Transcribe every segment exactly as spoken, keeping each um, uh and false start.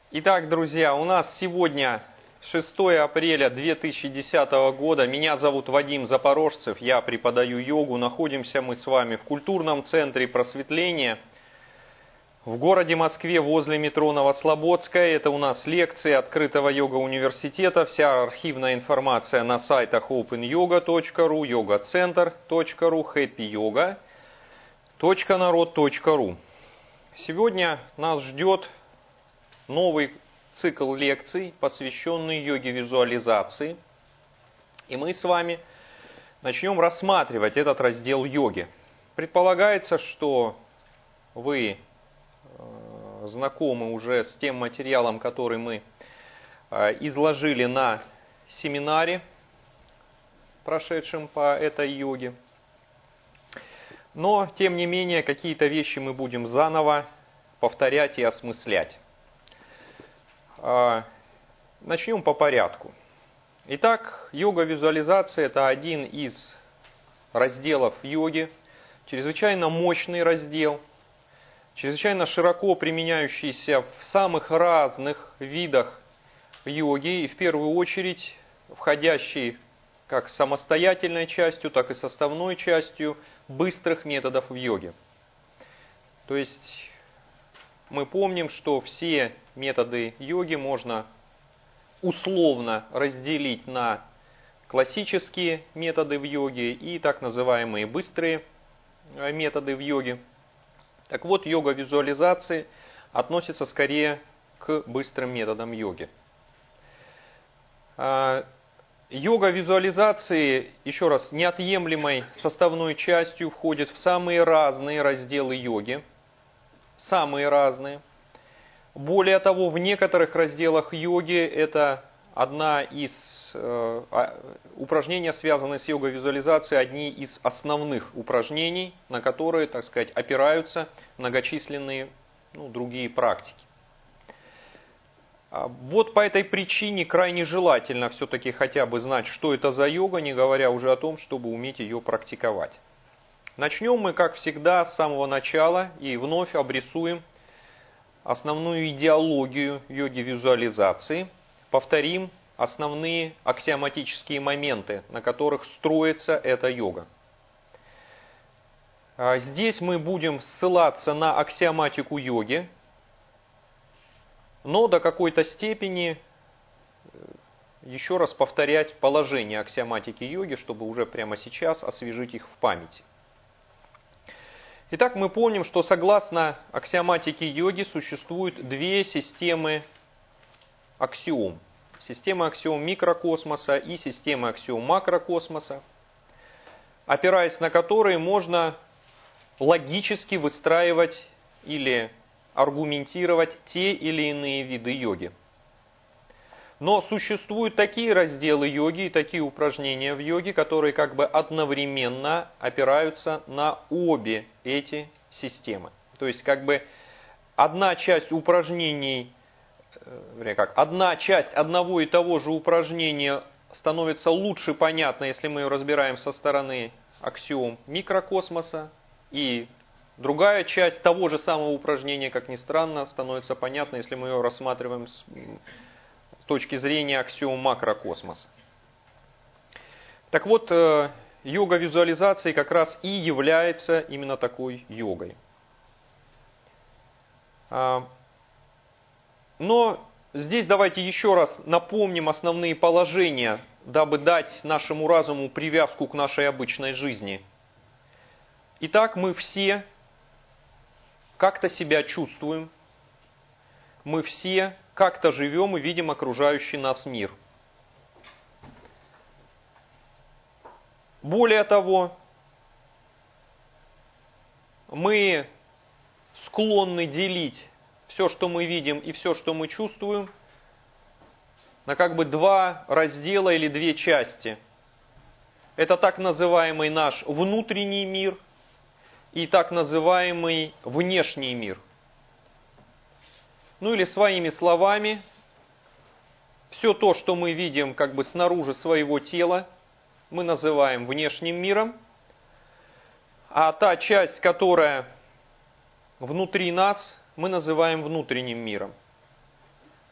Итак, друзья, у нас сегодня шестое апреля две тысячи десятого года. Меня зовут Вадим Запорожцев, я преподаю йогу. Находимся мы с вами в культурном центре просветления в городе Москве возле метро Новослободская. Это у нас лекции открытого йога-университета. Вся архивная информация на сайтах open yoga точка ру, йога центр точка ру, хэппи йога точка народ точка ру. Сегодня нас ждет новый цикл лекций, посвященный йоге визуализации. И мы с вами начнем рассматривать этот раздел йоги. Предполагается, что вы знакомы уже с тем материалом, который мы изложили на семинаре, прошедшем по этой йоге. Но, тем не менее, какие-то вещи мы будем заново повторять и осмыслять. Начнем по порядку. Итак, йога-визуализация – это один из разделов йоги, чрезвычайно мощный раздел, чрезвычайно широко применяющийся в самых разных видах йоги, и в первую очередь входящий как самостоятельной частью, так и составной частью быстрых методов в йоге. То есть мы помним, что все методы йоги можно условно разделить на классические методы в йоге и так называемые быстрые методы в йоге. Так вот, йога визуализации относится скорее к быстрым методам йоги. Йога визуализации, еще раз, неотъемлемой составной частью входит в самые разные разделы йоги. Самые разные. Более того, в некоторых разделах йоги это одна из э, упражнений, связанные с йога-визуализацией, одни из основных упражнений, на которые, так сказать, опираются многочисленные ну, другие практики. Вот по этой причине крайне желательно все-таки хотя бы знать, что это за йога, не говоря уже о том, чтобы уметь ее практиковать. Начнем мы, как всегда, с самого начала и вновь обрисуем основную идеологию йоги-визуализации. Повторим основные аксиоматические моменты, на которых строится эта йога. Здесь мы будем ссылаться на аксиоматику йоги, но до какой-то степени еще раз повторять положение аксиоматики йоги, чтобы уже прямо сейчас освежить их в памяти. Итак, мы помним, что согласно аксиоматике йоги существуют две системы аксиом. Система аксиом микрокосмоса и система аксиом макрокосмоса, опираясь на которые можно логически выстраивать или аргументировать те или иные виды йоги. Но существуют такие разделы йоги и такие упражнения в йоге, которые как бы одновременно опираются на обе эти системы. То есть как бы одна часть упражнений, вернее как, одна часть одного и того же упражнения становится лучше понятна, если мы ее разбираем со стороны аксиом микрокосмоса, и другая часть того же самого упражнения, как ни странно, становится понятна, если мы ее рассматриваем с с точки зрения аксиом макрокосмоса. Так вот, йога визуализации как раз и является именно такой йогой. Но здесь давайте еще раз напомним основные положения, дабы дать нашему разуму привязку к нашей обычной жизни. Итак, мы все как-то себя чувствуем, мы все как-то живем и видим окружающий нас мир. Более того, мы склонны делить все, что мы видим, и все, что мы чувствуем, на как бы два раздела или две части. Это так называемый наш внутренний мир и так называемый внешний мир. Ну или своими словами, все то, что мы видим как бы снаружи своего тела, мы называем внешним миром, а та часть, которая внутри нас, мы называем внутренним миром.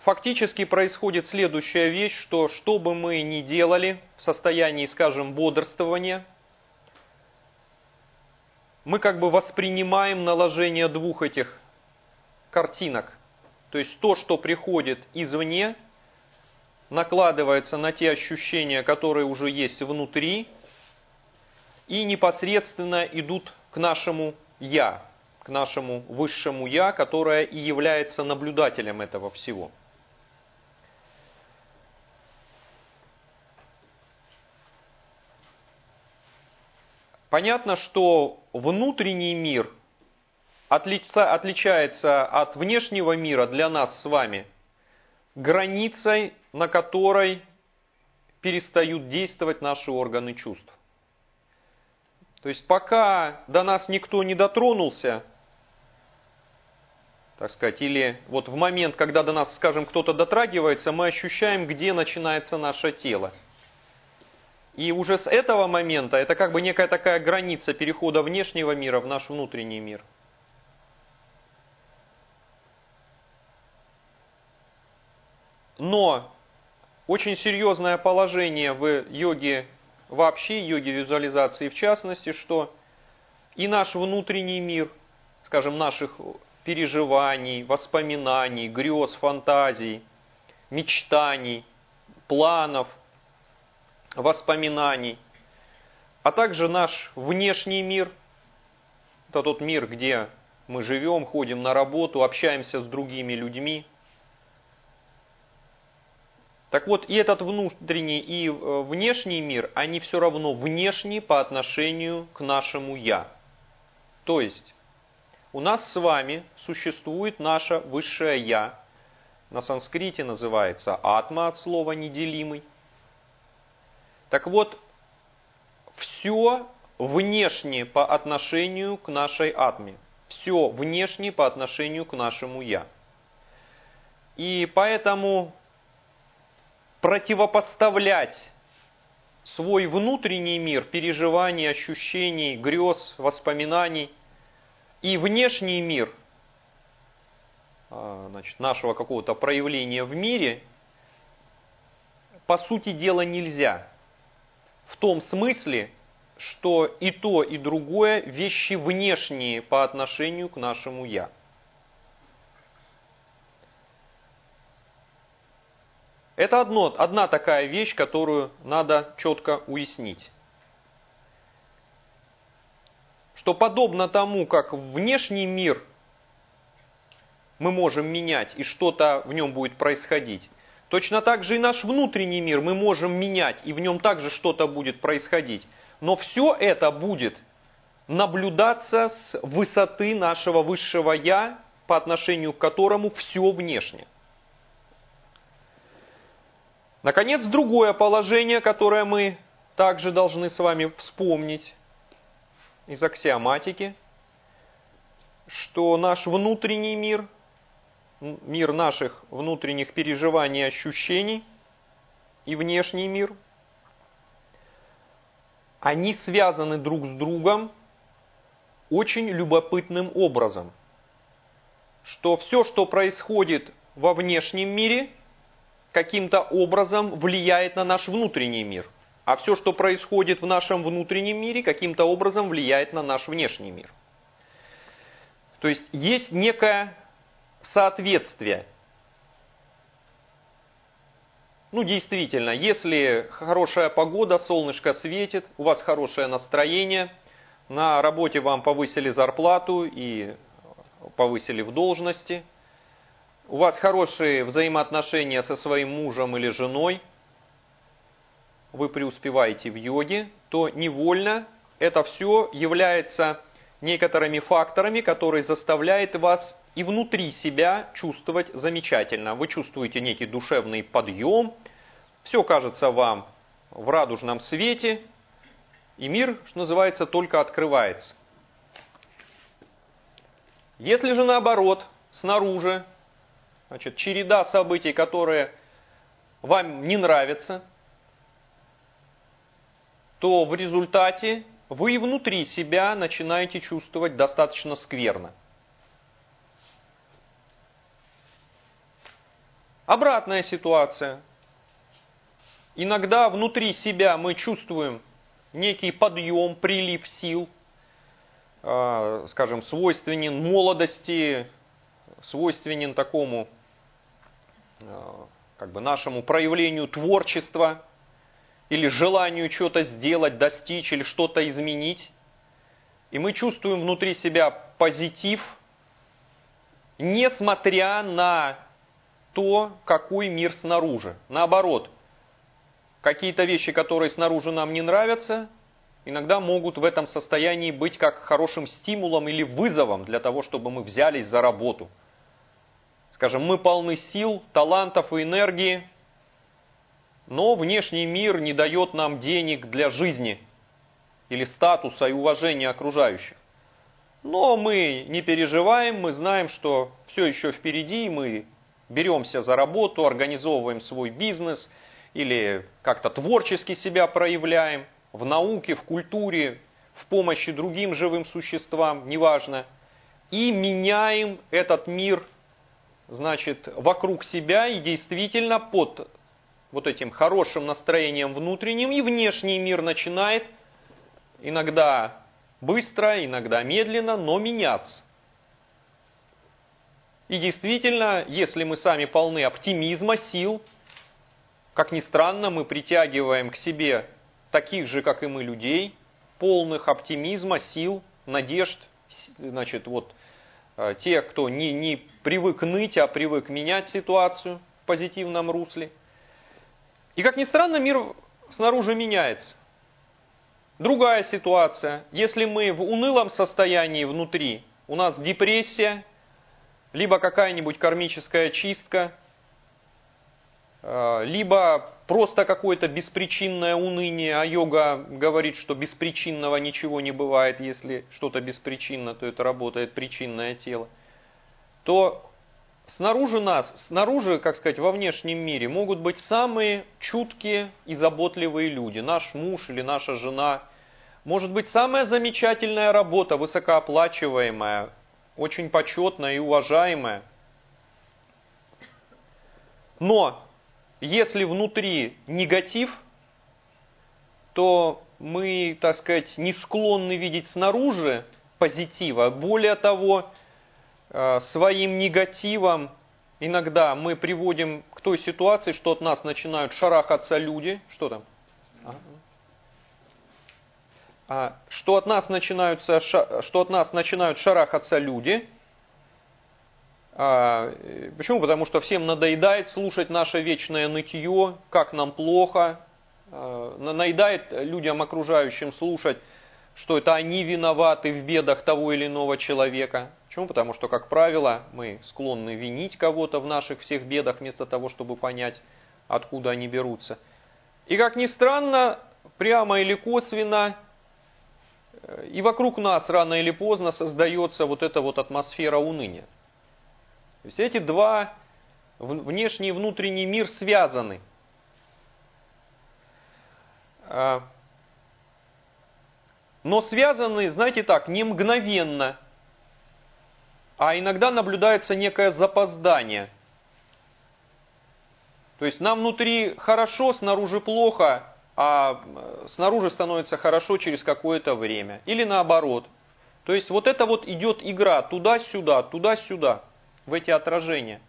фактически происходит следующая вещь, что что бы мы ни делали в состоянии, скажем, бодрствования, мы как бы воспринимаем наложение двух этих картинок. То есть то, что приходит извне, накладывается на те ощущения, которые уже есть внутри, и непосредственно идут к нашему «я», к нашему высшему «я», которое и является наблюдателем этого всего. Понятно, что внутренний мир отличается от внешнего мира для нас с вами границей, на которой перестают действовать наши органы чувств. То есть пока до нас никто не дотронулся, так сказать, или вот в момент, когда до нас, скажем, кто-то дотрагивается, мы ощущаем, где начинается наше тело. И уже с этого момента это как бы некая такая граница перехода внешнего мира в наш внутренний мир. Но очень серьезное положение в йоге вообще, йоге визуализации в частности, что и наш внутренний мир, скажем, наших переживаний, воспоминаний, грез, фантазий, мечтаний, планов, воспоминаний, а также наш внешний мир, это тот мир, где мы живем, ходим на работу, общаемся с другими людьми. Так вот, и этот внутренний, и внешний мир, они все равно внешние по отношению к нашему «я». То есть, у нас с вами существует наше высшее «я», на санскрите называется атма от слова «неделимый». Так вот, все внешне по отношению к нашей атме. Все внешне по отношению к нашему «я». И поэтому противопоставлять свой внутренний мир, переживаний, ощущений, грез, воспоминаний и внешний мир, значит, нашего какого-то проявления в мире, по сути дела нельзя. В том смысле, что и то, и другое вещи внешние по отношению к нашему «я». Это одно, одна такая вещь, которую надо четко уяснить. Что подобно тому, как внешний мир мы можем менять, и что-то в нем будет происходить, точно так же и наш внутренний мир мы можем менять, и в нем также что-то будет происходить. Но все это будет наблюдаться с высоты нашего высшего «я», по отношению к которому все внешне. Наконец, другое положение, которое мы также должны с вами вспомнить из аксиоматики, что наш внутренний мир, мир наших внутренних переживаний и ощущений и внешний мир, они связаны друг с другом очень любопытным образом. Что все, что происходит во внешнем мире, каким-то образом влияет на наш внутренний мир. А все, что происходит в нашем внутреннем мире, каким-то образом влияет на наш внешний мир. То есть есть некое соответствие. Ну, действительно, если хорошая погода, солнышко светит, у вас хорошее настроение, на работе вам повысили зарплату и повысили в должности, у вас хорошие взаимоотношения со своим мужем или женой, вы преуспеваете в йоге, то невольно это все является некоторыми факторами, которые заставляют вас и внутри себя чувствовать замечательно. Вы чувствуете некий душевный подъем, все кажется вам в радужном свете, и мир, что называется, только открывается. Если же наоборот, снаружи, значит, череда событий, которые вам не нравятся, то в результате вы и внутри себя начинаете чувствовать достаточно скверно. Обратная ситуация. Иногда внутри себя мы чувствуем некий подъем, прилив сил, скажем, свойственен молодости, свойственен такому как бы нашему проявлению творчества или желанию что-то сделать, достичь или что-то изменить. И мы чувствуем внутри себя позитив, несмотря на то, какой мир снаружи. Наоборот, какие-то вещи, которые снаружи нам не нравятся, иногда могут в этом состоянии быть как хорошим стимулом или вызовом для того, чтобы мы взялись за работу. Скажем, мы полны сил, талантов и энергии, но внешний мир не дает нам денег для жизни или статуса и уважения окружающих. Но мы не переживаем, мы знаем, что все еще впереди, мы беремся за работу, организовываем свой бизнес или как-то творчески себя проявляем в науке, в культуре, в помощи другим живым существам, неважно, и меняем этот мир, значит, вокруг себя и действительно под вот этим хорошим настроением внутренним и внешний мир начинает иногда быстро, иногда медленно, но меняться. И действительно, если мы сами полны оптимизма, сил, как ни странно, мы притягиваем к себе таких же, как и мы, людей, полных оптимизма, сил, надежд, значит, вот те, кто не, не привык ныть, а привык менять ситуацию в позитивном русле. И как ни странно, мир снаружи меняется. Другая ситуация. Если мы в унылом состоянии внутри, у нас депрессия, либо какая-нибудь кармическая чистка, либо просто какое-то беспричинное уныние, а йога говорит, что беспричинного ничего не бывает, если что-то беспричинно, то это работает причинное тело, то снаружи нас, снаружи, как сказать, во внешнем мире могут быть самые чуткие и заботливые люди. Наш муж или наша жена. Может быть самая замечательная работа, высокооплачиваемая, очень почетная и уважаемая. Но если внутри негатив, то мы, так сказать, не склонны видеть снаружи позитива. Более того, своим негативом иногда мы приводим к той ситуации, что от нас начинают шарахаться люди. Что там? А, что от нас начинаются, что от нас начинают шарахаться люди. А, почему? Потому что всем надоедает слушать наше вечное нытье, как нам плохо. А, надоедает людям окружающим слушать, что это они виноваты в бедах того или иного человека. Почему? Потому что, как правило, мы склонны винить кого-то в наших всех бедах, вместо того, чтобы понять, откуда они берутся. И как ни странно, прямо или косвенно, и вокруг нас рано или поздно создается вот эта вот атмосфера уныния. То есть эти два, внешний и внутренний мир, связаны. Но связаны, знаете так, не мгновенно, а иногда наблюдается некое запоздание. То есть нам внутри хорошо, снаружи плохо, а снаружи становится хорошо через какое-то время. Или наоборот. То есть вот это вот идет игра туда-сюда, туда-сюда, в эти отражения.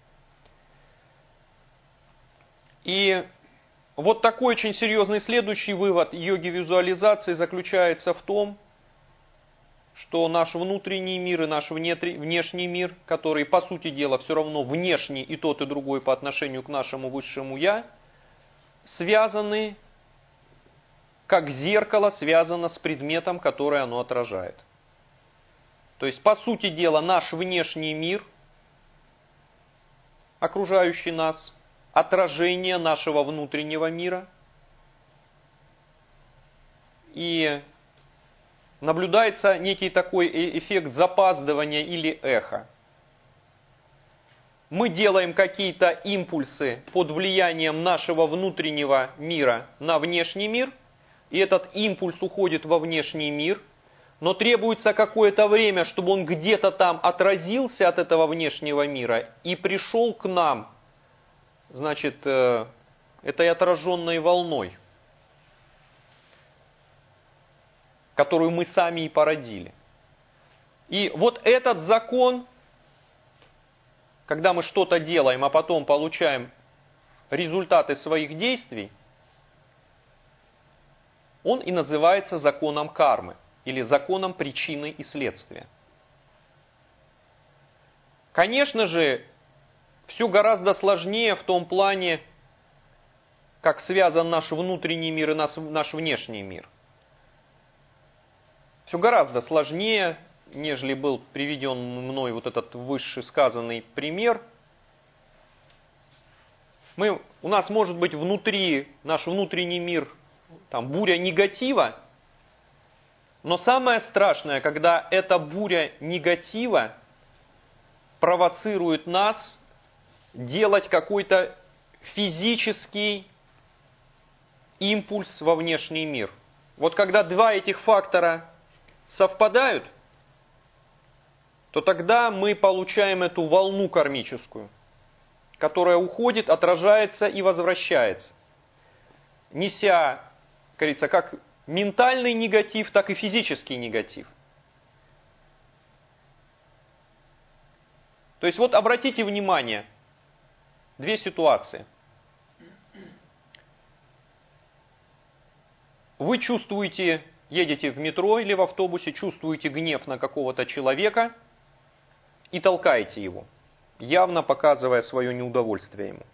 И вот такой очень серьезный следующий вывод йоги визуализации заключается в том, что наш внутренний мир и наш внешний мир, который, по сути дела, все равно внешний и тот, и другой по отношению к нашему высшему Я, связаны, как зеркало связано с предметом, который оно отражает. То есть, по сути дела, наш внешний мир, окружающий нас, отражение нашего внутреннего мира. И наблюдается некий такой эффект запаздывания или эха. Мы делаем какие-то импульсы под влиянием нашего внутреннего мира на внешний мир, и этот импульс уходит во внешний мир, но требуется какое-то время, чтобы он где-то там отразился от этого внешнего мира и пришел к нам значит, э, этой отраженной волной, которую мы сами и породили. И вот этот закон, когда мы что-то делаем, а потом получаем результаты своих действий, он и называется законом кармы или законом причины и следствия. Конечно же, все гораздо сложнее в том плане, как связан наш внутренний мир и наш, наш внешний мир. Все гораздо сложнее, нежели был приведен мной вот этот вышесказанный пример. Мы, у нас может быть внутри, наш внутренний мир, там, буря негатива, но самое страшное, когда эта буря негатива провоцирует нас делать какой-то физический импульс во внешний мир. Вот когда два этих фактора совпадают, то тогда мы получаем эту волну кармическую, которая уходит, отражается и возвращается, неся, как говорится, как ментальный негатив, так и физический негатив. То есть вот обратите внимание, две ситуации. Вы чувствуете, едете в метро или в автобусе, чувствуете гнев на какого-то человека и толкаете его, явно показывая свое неудовольствие ему.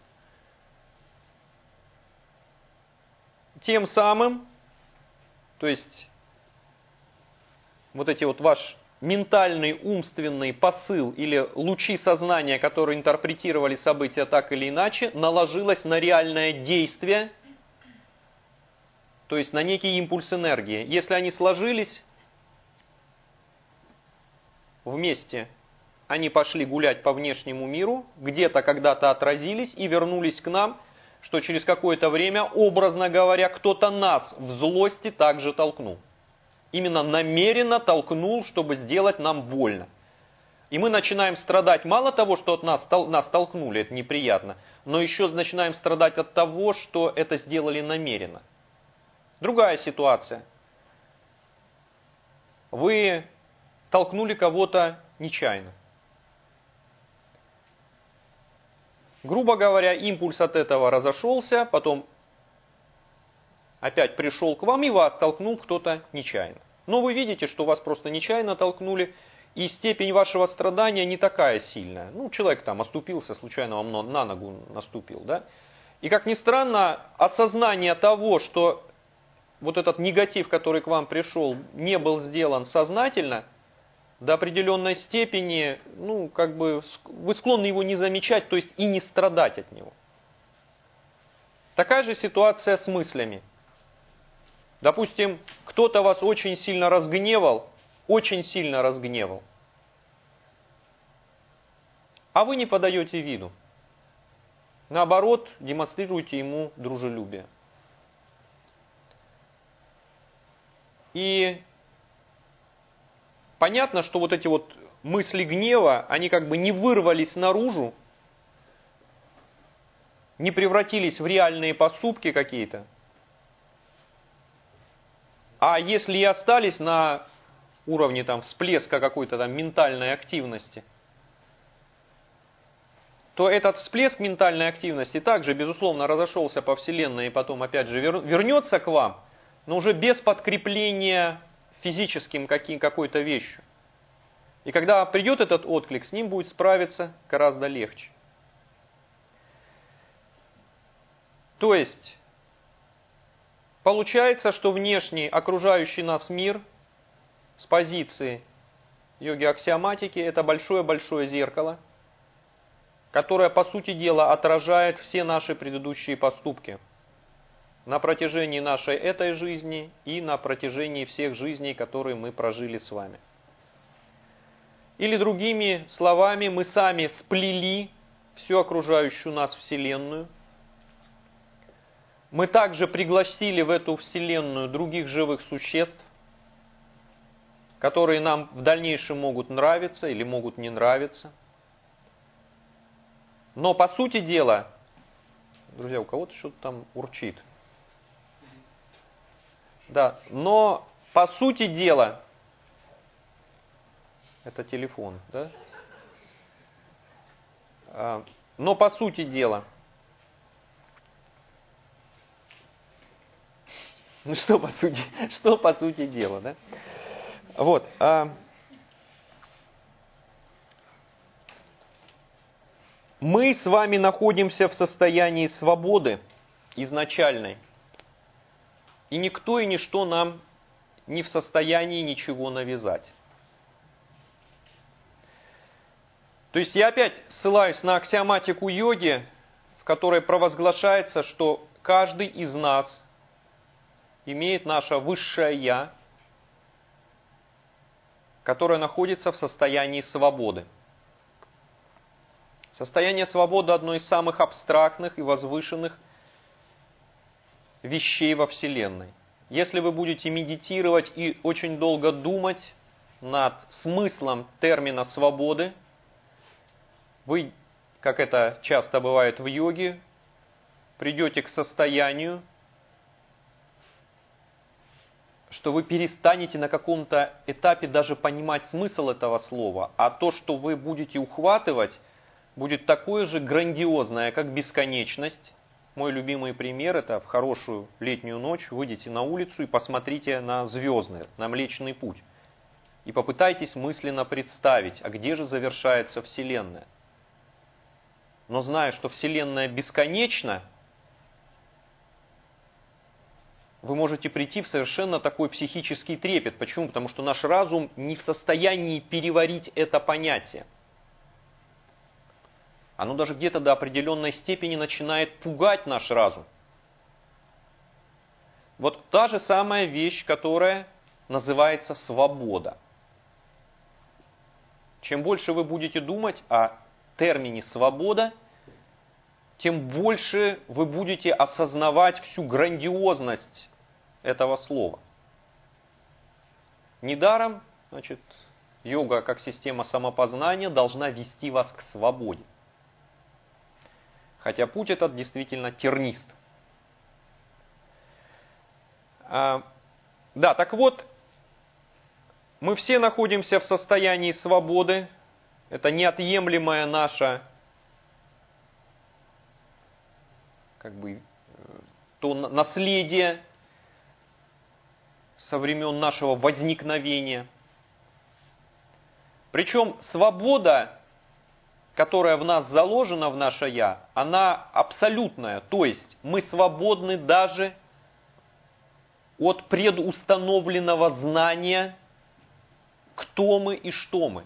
Тем самым, то есть вот эти вот ваш ментальный, умственный посыл или лучи сознания, которые интерпретировали события так или иначе, наложилось на реальное действие, то есть на некий импульс энергии. Если они сложились вместе, они пошли гулять по внешнему миру, где-то когда-то отразились и вернулись к нам, что через какое-то время, образно говоря, кто-то нас в злости также толкнул. Именно намеренно толкнул, чтобы сделать нам больно. И мы начинаем страдать мало того, что от нас, нас толкнули, это неприятно, но еще начинаем страдать от того, что это сделали намеренно. Другая ситуация. Вы толкнули кого-то нечаянно. Грубо говоря, импульс от этого разошелся, потом опять пришел к вам и вас толкнул кто-то нечаянно. Но вы видите, что вас просто нечаянно толкнули, и степень вашего страдания не такая сильная. Ну, человек там оступился, случайно вам на ногу наступил, да? И как ни странно, осознание того, что вот этот негатив, который к вам пришел, не был сделан сознательно, до определенной степени, ну, как бы, вы склонны его не замечать, то есть и не страдать от него. Такая же ситуация с мыслями. Допустим, кто-то вас очень сильно разгневал, очень сильно разгневал, а вы не подаете виду. Наоборот, демонстрируете ему дружелюбие. И понятно, что вот эти вот мысли гнева, они как бы не вырвались наружу, не превратились в реальные поступки какие-то. А если и остались на уровне там всплеска какой-то там ментальной активности, то этот всплеск ментальной активности также, безусловно, разошелся по Вселенной и потом опять же вернется к вам, но уже без подкрепления физическим каким, какой-то вещью. И когда придет этот отклик, с ним будет справиться гораздо легче. То есть, получается, что внешний окружающий нас мир с позиции йоги-аксиоматики это большое-большое зеркало, которое, по сути дела, отражает все наши предыдущие поступки на протяжении нашей этой жизни и на протяжении всех жизней, которые мы прожили с вами. Или другими словами, мы сами сплели всю окружающую нас Вселенную. Мы также пригласили в эту Вселенную других живых существ, которые нам в дальнейшем могут нравиться или могут не нравиться. Но по сути дела, Друзья, у кого-то что-то там урчит. Да, но по сути дела, это телефон, да? А, но по сути дела, ну что по сути, что по сути дела, да? Вот. А, мы с вами находимся в состоянии свободы изначальной. И никто и ничто нам не в состоянии ничего навязать. То есть я опять ссылаюсь на аксиоматику йоги, в которой провозглашается, что каждый из нас имеет наше высшее «я», которое находится в состоянии свободы. Состояние свободы – одно из самых абстрактных и возвышенных вещей во Вселенной. Если вы будете медитировать и очень долго думать над смыслом термина «свободы», вы, как это часто бывает в йоге, придете к состоянию, что вы перестанете на каком-то этапе даже понимать смысл этого слова, а то, что вы будете ухватывать, будет такое же грандиозное, как бесконечность. Мой любимый пример – это в хорошую летнюю ночь выйдите на улицу и посмотрите на звезды, на Млечный Путь. И попытайтесь мысленно представить, а где же завершается Вселенная. Но зная, что Вселенная бесконечна, вы можете прийти в совершенно такой психический трепет. Почему? Потому что наш разум не в состоянии переварить это понятие. Оно даже где-то до определенной степени начинает пугать наш разум. Вот та же самая вещь, которая называется свобода. Чем больше вы будете думать о термине «свобода», тем больше вы будете осознавать всю грандиозность этого слова. Недаром, значит, йога как система самопознания должна вести вас к свободе. Хотя путь этот действительно тернист. А, да, так вот, мы все находимся в состоянии свободы. Это неотъемлемая наша, как бы, то наследие со времен нашего возникновения. Причем свобода, которая в нас заложена, в наше «я», она абсолютная. То есть мы свободны даже от предустановленного знания, кто мы и что мы.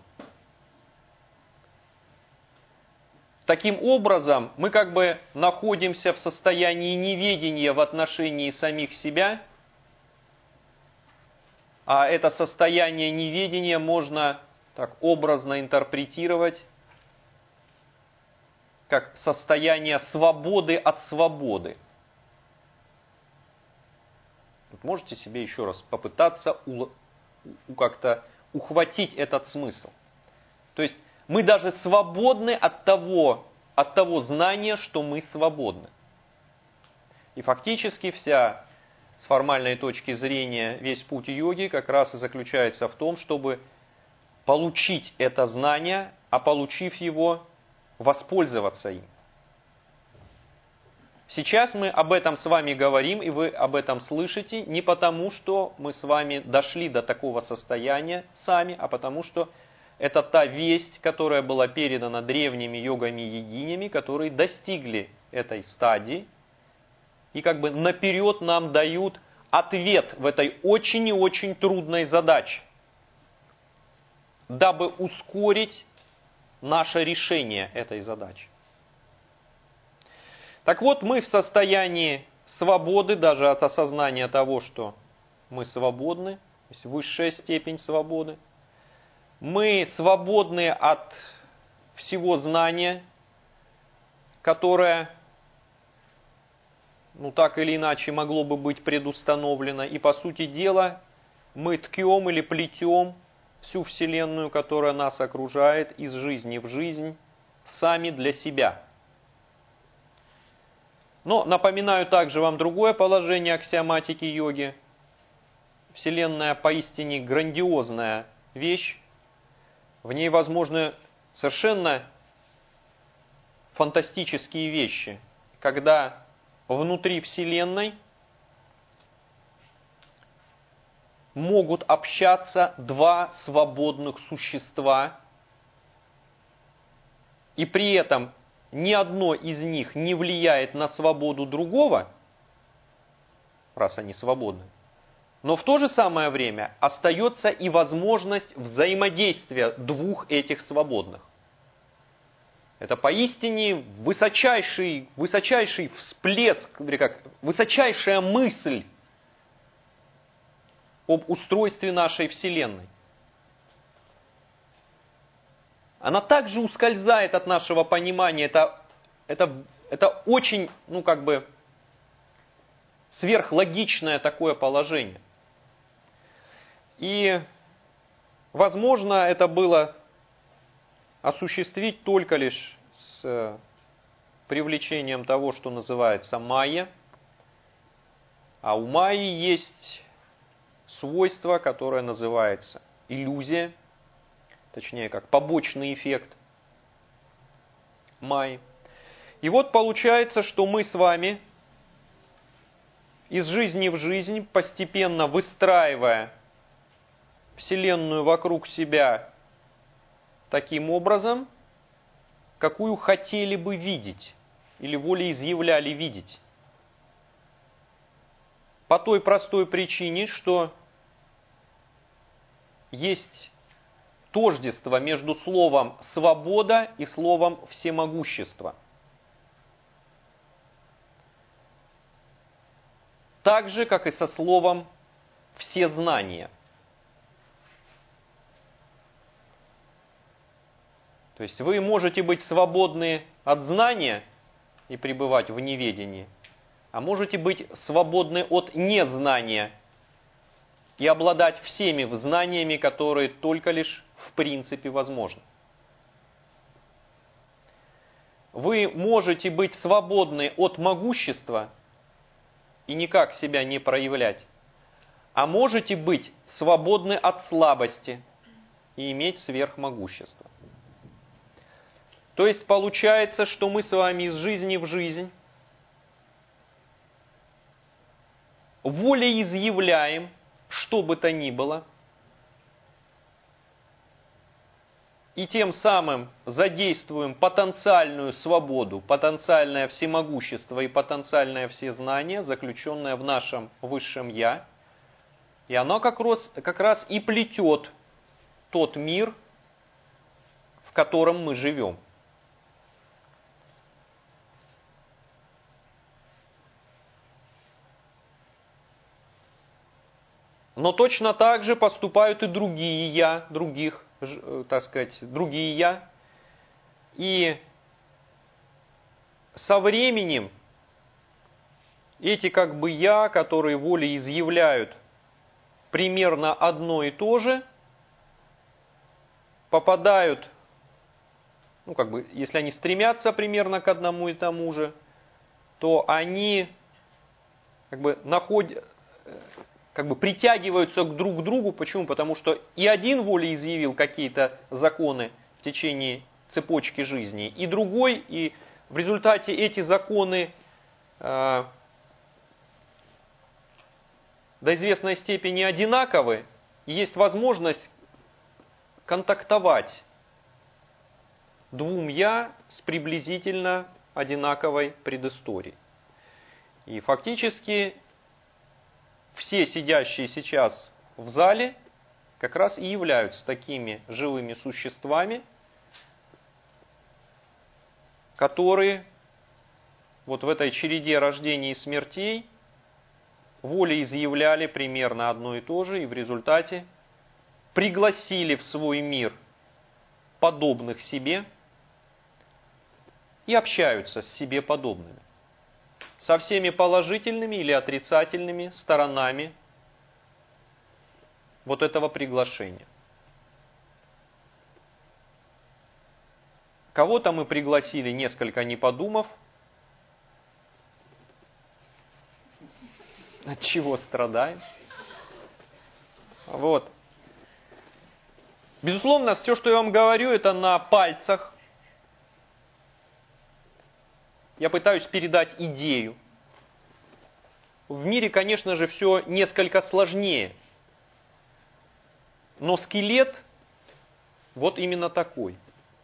Таким образом, мы как бы находимся в состоянии неведения в отношении самих себя, а это состояние неведения можно так образно интерпретировать как состояние свободы от свободы. Можете себе еще раз попытаться у, у, как-то ухватить этот смысл. То есть мы даже свободны от того, от того знания, что мы свободны. И фактически вся, с формальной точки зрения, весь путь йоги как раз и заключается в том, чтобы получить это знание, а получив его, воспользоваться им. Сейчас мы об этом с вами говорим, и вы об этом слышите не потому, что мы с вами дошли до такого состояния сами, а потому что это та весть, которая была передана древними йогами-йогинями, которые достигли этой стадии и как бы наперед нам дают ответ в этой очень и очень трудной задаче, дабы ускорить наше решение этой задачи. Так вот, мы в состоянии свободы, даже от осознания того, что мы свободны, то есть высшая степень свободы. Мы свободны от всего знания, которое, ну так или иначе, могло бы быть предустановлено. И по сути дела, мы ткем или плетем всю Вселенную, которая нас окружает, из жизни в жизнь, сами для себя. Но напоминаю также вам другое положение аксиоматики йоги. Вселенная поистине грандиозная вещь. В ней возможны совершенно фантастические вещи, когда внутри Вселенной могут общаться два свободных существа, и при этом ни одно из них не влияет на свободу другого, раз они свободны, но в то же самое время остается и возможность взаимодействия двух этих свободных. Это поистине высочайший, высочайший всплеск, или как, высочайшая мысль об устройстве нашей Вселенной. Она также ускользает от нашего понимания. Это, это, это очень, ну как бы, сверхлогичное такое положение. И, возможно, это было осуществить только лишь с привлечением того, что называется майя. А у майи есть свойство, которое называется иллюзия, точнее как побочный эффект майи. И вот получается, что мы с вами из жизни в жизнь, постепенно выстраивая Вселенную вокруг себя таким образом, какую хотели бы видеть или волеизъявляли видеть. По той простой причине, что есть тождество между словом «свобода» и словом «всемогущество». Так же, как и со словом «всезнание». То есть вы можете быть свободны от знания и пребывать в неведении, а можете быть свободны от незнания и обладать всеми знаниями, которые только лишь в принципе возможны. Вы можете быть свободны от могущества и никак себя не проявлять, а можете быть свободны от слабости и иметь сверхмогущество. То есть получается, что мы с вами из жизни в жизнь волеизъявляем что бы то ни было, и тем самым задействуем потенциальную свободу, потенциальное всемогущество и потенциальное всезнание, заключенное в нашем высшем Я. И оно как раз, как раз и плетет тот мир, в котором мы живем. Но точно так же поступают и другие «я», других, так сказать, другие «я». И со временем эти как бы «я», которые волеизъявляют примерно одно и то же, попадают, ну как бы, если они стремятся примерно к одному и тому же, то они как бы находят... как бы притягиваются к друг другу. Почему? Потому что и один волеизъявил какие-то законы в течение цепочки жизни, и другой, и в результате эти законы э, до известной степени одинаковы, и есть возможность контактовать двум «я» с приблизительно одинаковой предысторией. И фактически все сидящие сейчас в зале как раз и являются такими живыми существами, которые вот в этой череде рождений и смертей волеизъявляли примерно одно и то же, и в результате пригласили в свой мир подобных себе и общаются с себе подобными, со всеми положительными или отрицательными сторонами вот этого приглашения. Кого-то мы пригласили, несколько не подумав, От чего страдаем? Вот. Безусловно, все, что я вам говорю, это на пальцах. Я пытаюсь передать идею. В мире, конечно же, все несколько сложнее. Но скелет вот именно такой.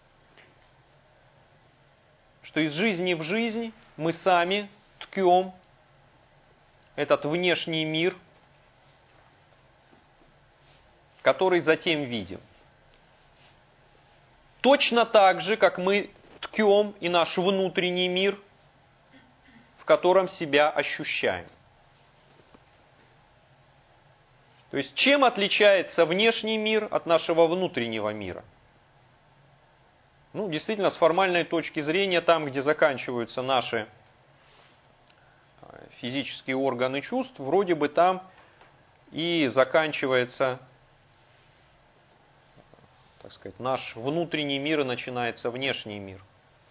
Что из жизни в жизнь мы сами ткем этот внешний мир, который затем видим. Точно так же, как мы ткем и наш внутренний мир, в котором себя ощущаем. То есть, чем отличается внешний мир от нашего внутреннего мира? Ну, действительно, с формальной точки зрения, там, где заканчиваются наши физические органы чувств, вроде бы там и заканчивается, так сказать, наш внутренний мир и начинается внешний мир.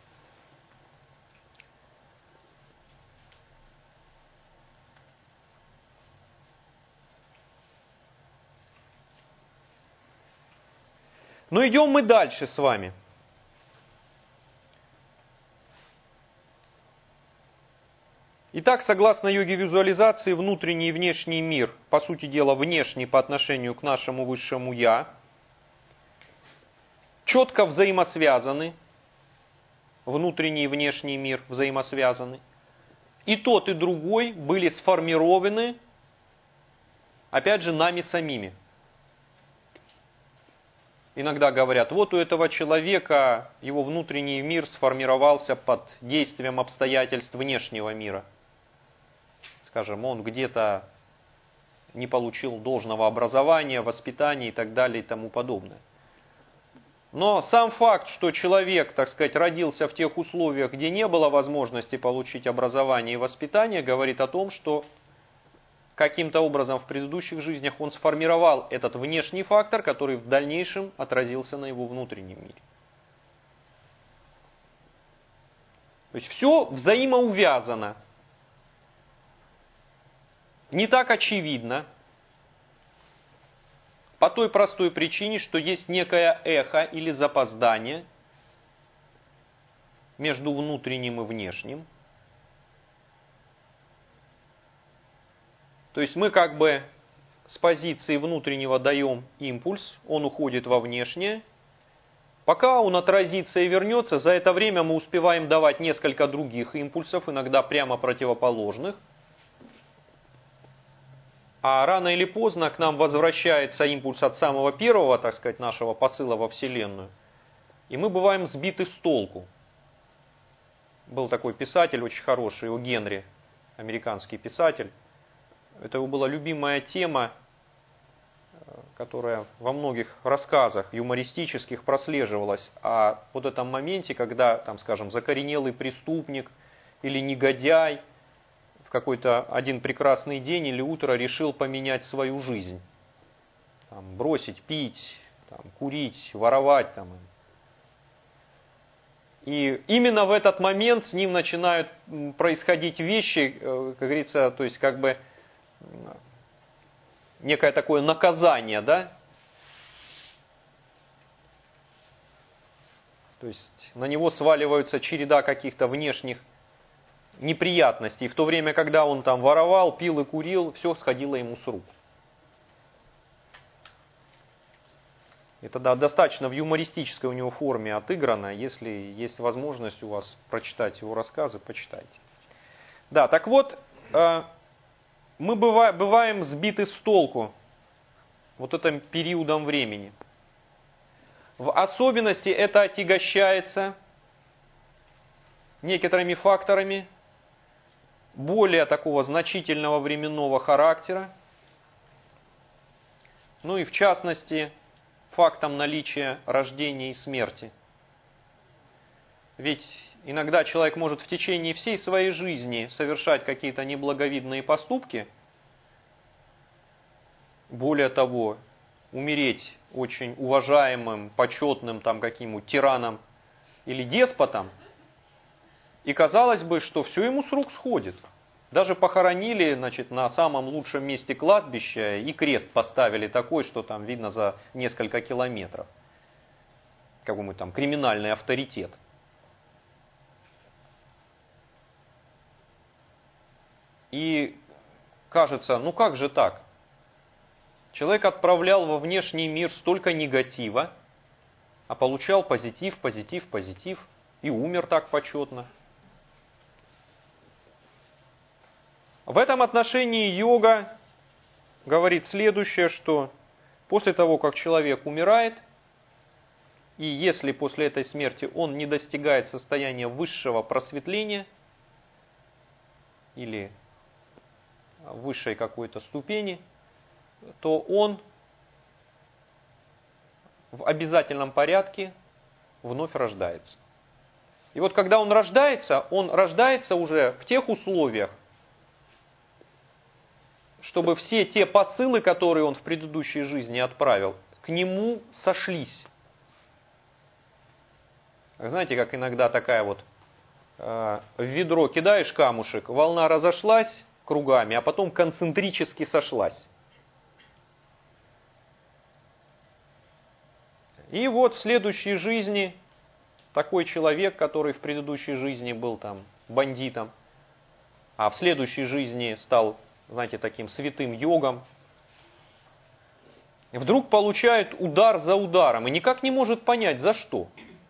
Но идем мы дальше с вами. Итак, согласно йоге визуализации, внутренний и внешний мир, по сути дела, внешний по отношению к нашему высшему Я, четко взаимосвязаны. Внутренний и внешний мир взаимосвязаны. И тот, и другой были сформированы, опять же, нами самими. Иногда говорят, вот у этого человека его внутренний мир сформировался под действием обстоятельств внешнего мира. Скажем, он где-то не получил должного образования, воспитания и так далее и тому подобное. Но сам факт, что человек, так сказать, родился в тех условиях, где не было возможности получить образование и воспитание, говорит о том, что каким-то образом в предыдущих жизнях он сформировал этот внешний фактор, который в дальнейшем отразился на его внутреннем мире. То есть все взаимоувязано. Не так очевидно, по той простой причине, что есть некое эхо или запоздание между внутренним и внешним. То есть мы как бы с позиции внутреннего даем импульс, он уходит во внешнее. Пока он отразится и вернется, за это время мы успеваем давать несколько других импульсов, иногда прямо противоположных. А рано или поздно к нам возвращается импульс от самого первого, так сказать, нашего посыла во Вселенную. И мы бываем сбиты с толку. Был такой писатель очень хороший, О. Генри, американский писатель. Это его была любимая тема, которая во многих рассказах юмористических прослеживалась о вот этом моменте, когда, там, скажем, закоренелый преступник или негодяй в какой-то один прекрасный день или утро решил поменять свою жизнь. Там, бросить пить, там, курить, воровать. Там. И именно в этот момент с ним начинают происходить вещи, как говорится, то есть как бы некое такое наказание, да? То есть на него сваливаются череда каких-то внешних неприятностей. В то время, когда он там воровал, пил и курил, все сходило ему с рук. Это да, достаточно в юмористической у него форме отыграно. Если есть возможность у вас прочитать его рассказы, почитайте. Да, так вот, мы бываем сбиты с толку вот этим периодом времени. В особенности это отягощается некоторыми факторами более такого значительного временного характера, ну и в частности фактом наличия рождения и смерти. Ведь иногда человек может в течение всей своей жизни совершать какие-то неблаговидные поступки, более того, умереть очень уважаемым, почетным там каким-нибудь тираном или деспотом, и казалось бы, что все ему с рук сходит. Даже похоронили, значит, на самом лучшем месте кладбища и крест поставили такой, что там видно за несколько километров. Какой-нибудь там криминальный авторитет. И кажется, ну как же так? Человек отправлял во внешний мир столько негатива, а получал позитив, позитив, позитив, и умер так почетно. В этом отношении йога говорит следующее, что после того, как человек умирает, и если после этой смерти он не достигает состояния высшего просветления или высшей какой-то ступени, то он в обязательном порядке вновь рождается. И вот когда он рождается, он рождается уже в тех условиях, чтобы все те посылы, которые он в предыдущей жизни отправил, к нему сошлись. Знаете, как иногда такая вот, э, в ведро кидаешь камушек, волна разошлась кругами, а потом концентрически сошлась. И вот в следующей жизни такой человек, который в предыдущей жизни был там бандитом, а в следующей жизни стал, знаете, таким святым йогом, вдруг получает удар за ударом и никак не может понять, за что.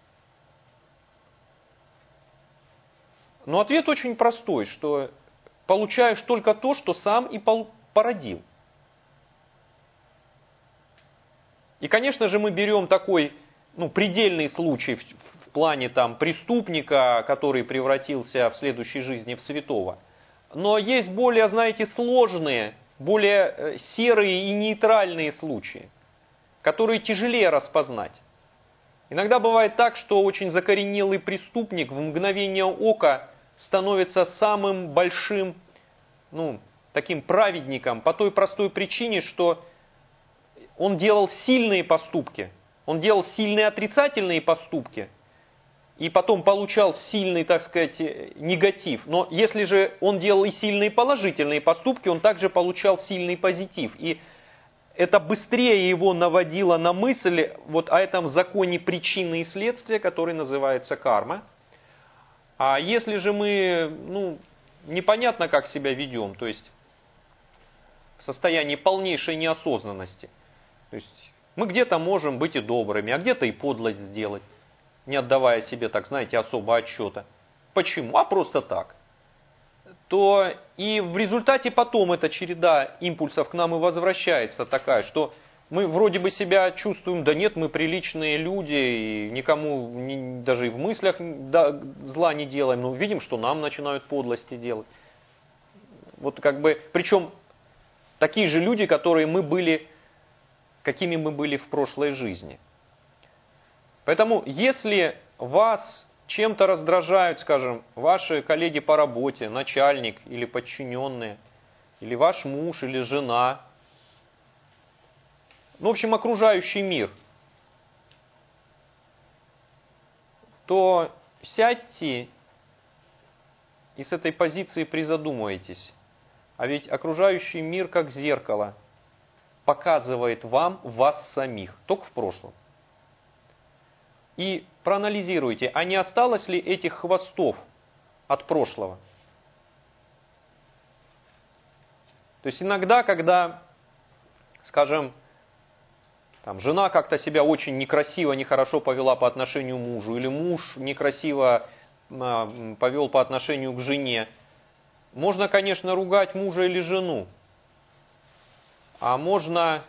Но ответ очень простой, что получаешь только то, что сам и породил. И, конечно же, мы берем такой, ну, предельный случай в, в плане там преступника, который превратился в следующей жизни в святого. Но есть более, знаете, сложные, более серые и нейтральные случаи, которые тяжелее распознать. Иногда бывает так, что очень закоренелый преступник в мгновение ока становится самым большим, ну, таким праведником по той простой причине, что он делал сильные поступки, он делал сильные отрицательные поступки, и потом получал сильный, так сказать, негатив. Но если же он делал и сильные положительные поступки, он также получал сильный позитив. И это быстрее его наводило на мысль вот о этом законе причины и следствия, который называется карма. А если же мы, ну, непонятно как себя ведем, то есть в состоянии полнейшей неосознанности, то есть мы где-то можем быть и добрыми, а где-то и подлость сделать, не отдавая себе, так знаете, особо отчета. Почему? А просто так. То и в результате потом эта череда импульсов к нам и возвращается такая, что мы вроде бы себя чувствуем, да нет, мы приличные люди, и никому не, даже и в мыслях да, зла не делаем, но видим, что нам начинают подлости делать. Вот как бы, причем такие же люди, которые мы были, какими мы были в прошлой жизни. Поэтому, если вас чем-то раздражают, скажем, ваши коллеги по работе, начальник или подчиненные, или ваш муж, или жена, ну, в общем, окружающий мир, то сядьте и с этой позиции призадумайтесь. А ведь окружающий мир, как зеркало, показывает вам вас самих, только в прошлом. И проанализируйте, а не осталось ли этих хвостов от прошлого. То есть иногда, когда, скажем, там, жена как-то себя очень некрасиво, нехорошо повела по отношению к мужу, или муж некрасиво э, повел по отношению к жене, можно, конечно, ругать мужа или жену, а можно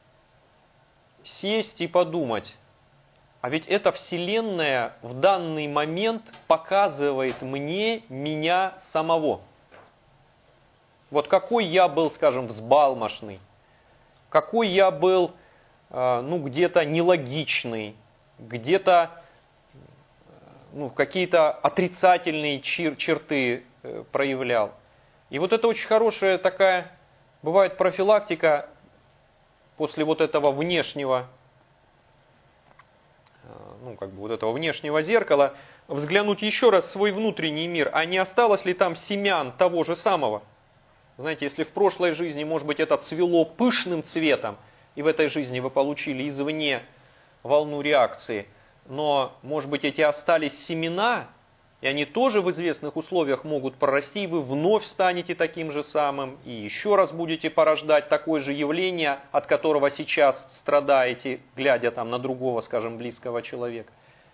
сесть и подумать, а ведь эта Вселенная в данный момент показывает мне меня самого. Вот какой я был, скажем, взбалмошный, какой я был, ну, где-то нелогичный, где-то, ну, какие-то отрицательные чер- черты проявлял. И вот это очень хорошая такая, бывает, профилактика после вот этого внешнего, ну, как бы вот этого внешнего зеркала, взглянуть еще раз в свой внутренний мир, а не осталось ли там семян того же самого. Знаете, если в прошлой жизни, может быть, это цвело пышным цветом, и в этой жизни вы получили извне волну реакции, но, может быть, эти остались семена, и они тоже в известных условиях могут прорасти, и вы вновь станете таким же самым, и еще раз будете порождать такое же явление, от которого сейчас страдаете, глядя там на другого, скажем, близкого человека.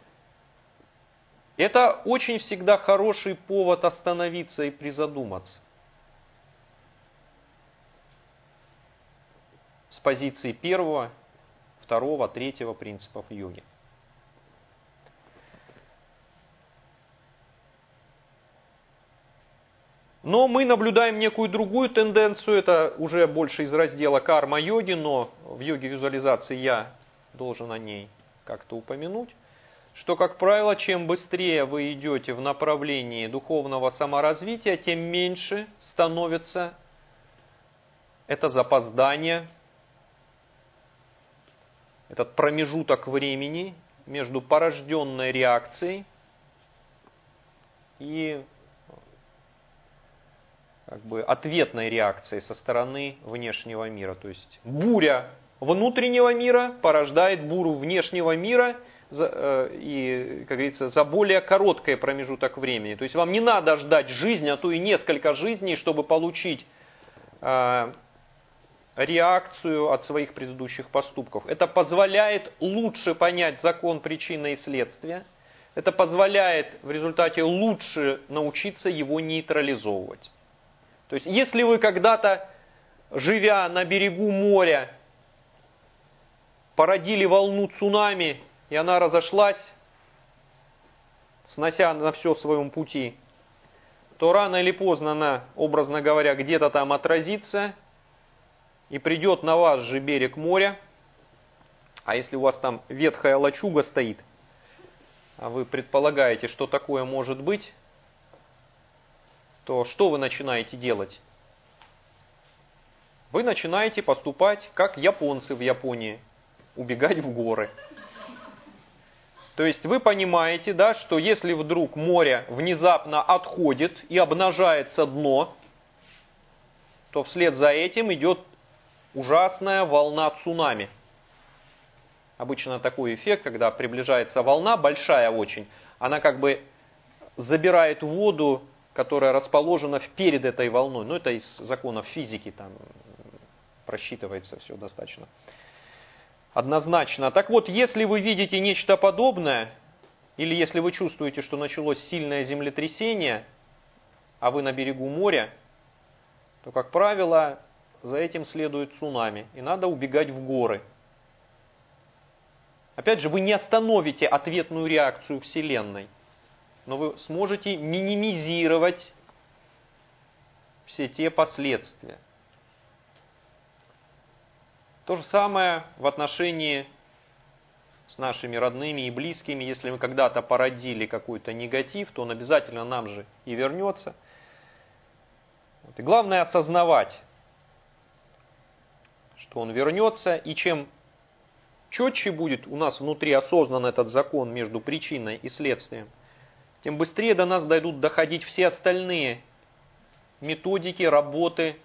Это очень всегда хороший повод остановиться и призадуматься. С позиции первого, второго, третьего принципов йоги. Но мы наблюдаем некую другую тенденцию, это уже больше из раздела карма-йоги, но в йоге визуализации я должен о ней как-то упомянуть, что, как правило, чем быстрее вы идете в направлении духовного саморазвития, тем меньше становится это запоздание, этот промежуток времени между порожденной реакцией и как бы ответной реакцией со стороны внешнего мира. То есть буря внутреннего мира порождает бурю внешнего мира за, и, как говорится, за более короткий промежуток времени. То есть вам не надо ждать жизнь, а то и несколько жизней, чтобы получить э, реакцию от своих предыдущих поступков. Это позволяет лучше понять закон причины и следствия. Это позволяет в результате лучше научиться его нейтрализовывать. То есть, если вы когда-то, живя на берегу моря, породили волну цунами, и она разошлась, снося на все в своем пути, то рано или поздно она, образно говоря, где-то там отразится, и придет на ваш же берег моря. А если у вас там ветхая лачуга стоит, а вы предполагаете, что такое может быть, то что вы начинаете делать? Вы начинаете поступать, как японцы в Японии, убегать в горы. То есть вы понимаете, да, что если вдруг море внезапно отходит и обнажается дно, то вслед за этим идет ужасная волна цунами. Обычно такой эффект, когда приближается волна, большая очень, она как бы забирает воду, которая расположена перед этой волной. Ну, это из законов физики, там просчитывается все достаточно однозначно. Так вот, если вы видите нечто подобное, или если вы чувствуете, что началось сильное землетрясение, а вы на берегу моря, то, как правило, за этим следует цунами, и надо убегать в горы. Опять же, вы не остановите ответную реакцию Вселенной, но вы сможете минимизировать все те последствия. То же самое в отношении с нашими родными и близкими. Если мы когда-то породили какой-то негатив, то он обязательно нам же и вернется. И главное осознавать, что он вернется, и чем четче будет у нас внутри осознан этот закон между причиной и следствием, тем быстрее до нас дойдут доходить все остальные методики работы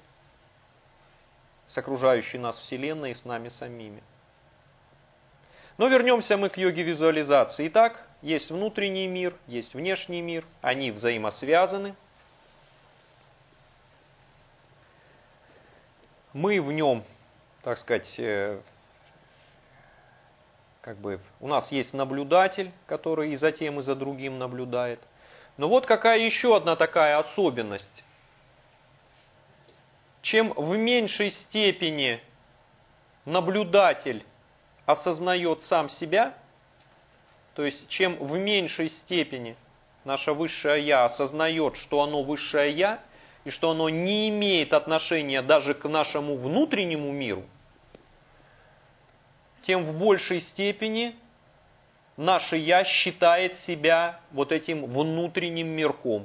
с окружающей нас Вселенной и с нами самими. Но вернемся мы к йоге визуализации. Итак, есть внутренний мир, есть внешний мир, они взаимосвязаны. Мы в нем, так сказать, как бы у нас есть наблюдатель, который и за тем, и за другим наблюдает. Но вот какая еще одна такая особенность. Чем в меньшей степени наблюдатель осознает сам себя, то есть чем в меньшей степени наше высшее Я осознает, что оно высшее Я, и что оно не имеет отношения даже к нашему внутреннему миру, тем в большей степени наше Я считает себя вот этим внутренним мирком.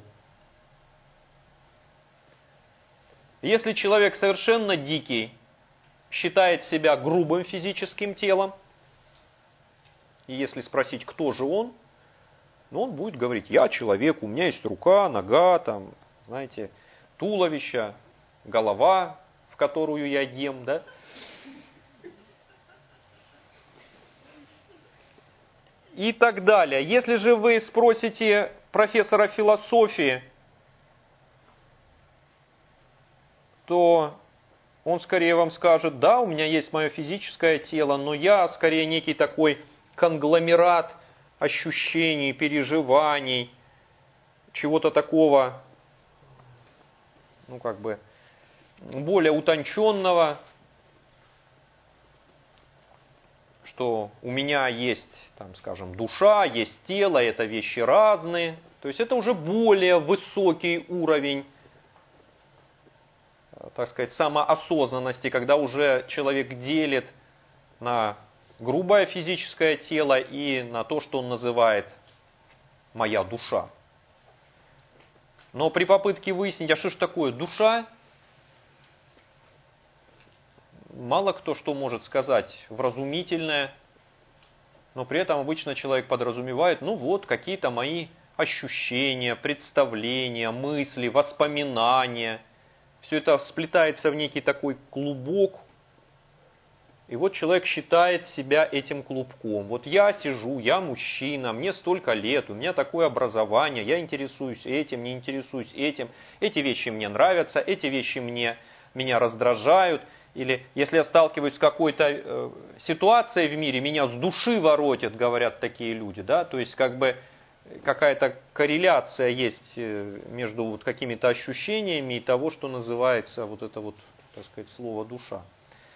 Если человек совершенно дикий, считает себя грубым физическим телом, и если спросить, кто же он, Но он будет говорить, я человек, у меня есть рука, нога, там, знаете, туловище, голова, в которую я ем, да? И так далее. Если же вы спросите профессора философии, то он скорее вам скажет, да, у меня есть мое физическое тело, но я скорее некий такой конгломерат ощущений, переживаний, чего-то такого, ну как бы, более утонченного, что у меня есть, там, скажем, душа, есть тело, это вещи разные. То есть это уже более высокий уровень, так сказать, самоосознанности, когда уже человек делит на грубое физическое тело и на то, что он называет «моя душа». Но при попытке выяснить, а что же такое душа, мало кто что может сказать вразумительное, но при этом обычно человек подразумевает, ну вот, какие-то мои ощущения, представления, мысли, воспоминания. Все это сплетается в некий такой клубок. И вот человек считает себя этим клубком. Вот я сижу, я мужчина, мне столько лет, у меня такое образование, я интересуюсь этим, не интересуюсь этим. Эти вещи мне нравятся, эти вещи мне, меня раздражают. Или если я сталкиваюсь с какой-то э, ситуацией в мире, меня с души воротит, говорят такие люди. Да? То есть как бы какая-то корреляция есть между вот какими-то ощущениями и того, что называется вот это вот, так сказать, слово душа.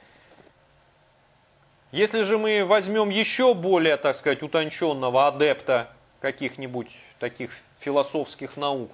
Если же мы возьмем еще более, так сказать, утонченного адепта каких-нибудь таких философских наук,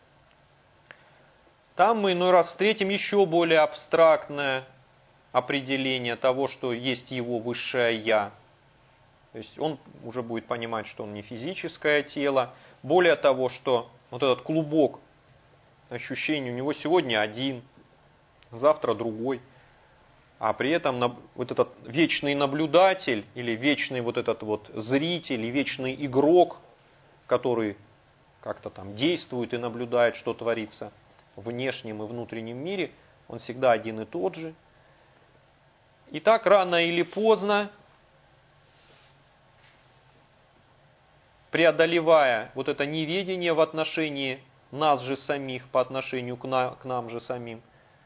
там мы иной раз встретим еще более абстрактное определение того, что есть его высшее «я». То есть он уже будет понимать, что он не физическое тело. Более того, что вот этот клубок ощущений у него сегодня один, завтра другой. А при этом вот этот вечный наблюдатель или вечный вот этот вот зритель и вечный игрок, который как-то там действует и наблюдает, что творится в внешнем и внутреннем мире, он всегда один и тот же. И так рано или поздно, преодолевая вот это неведение в отношении нас же самих, по отношению к, на, к нам же самим,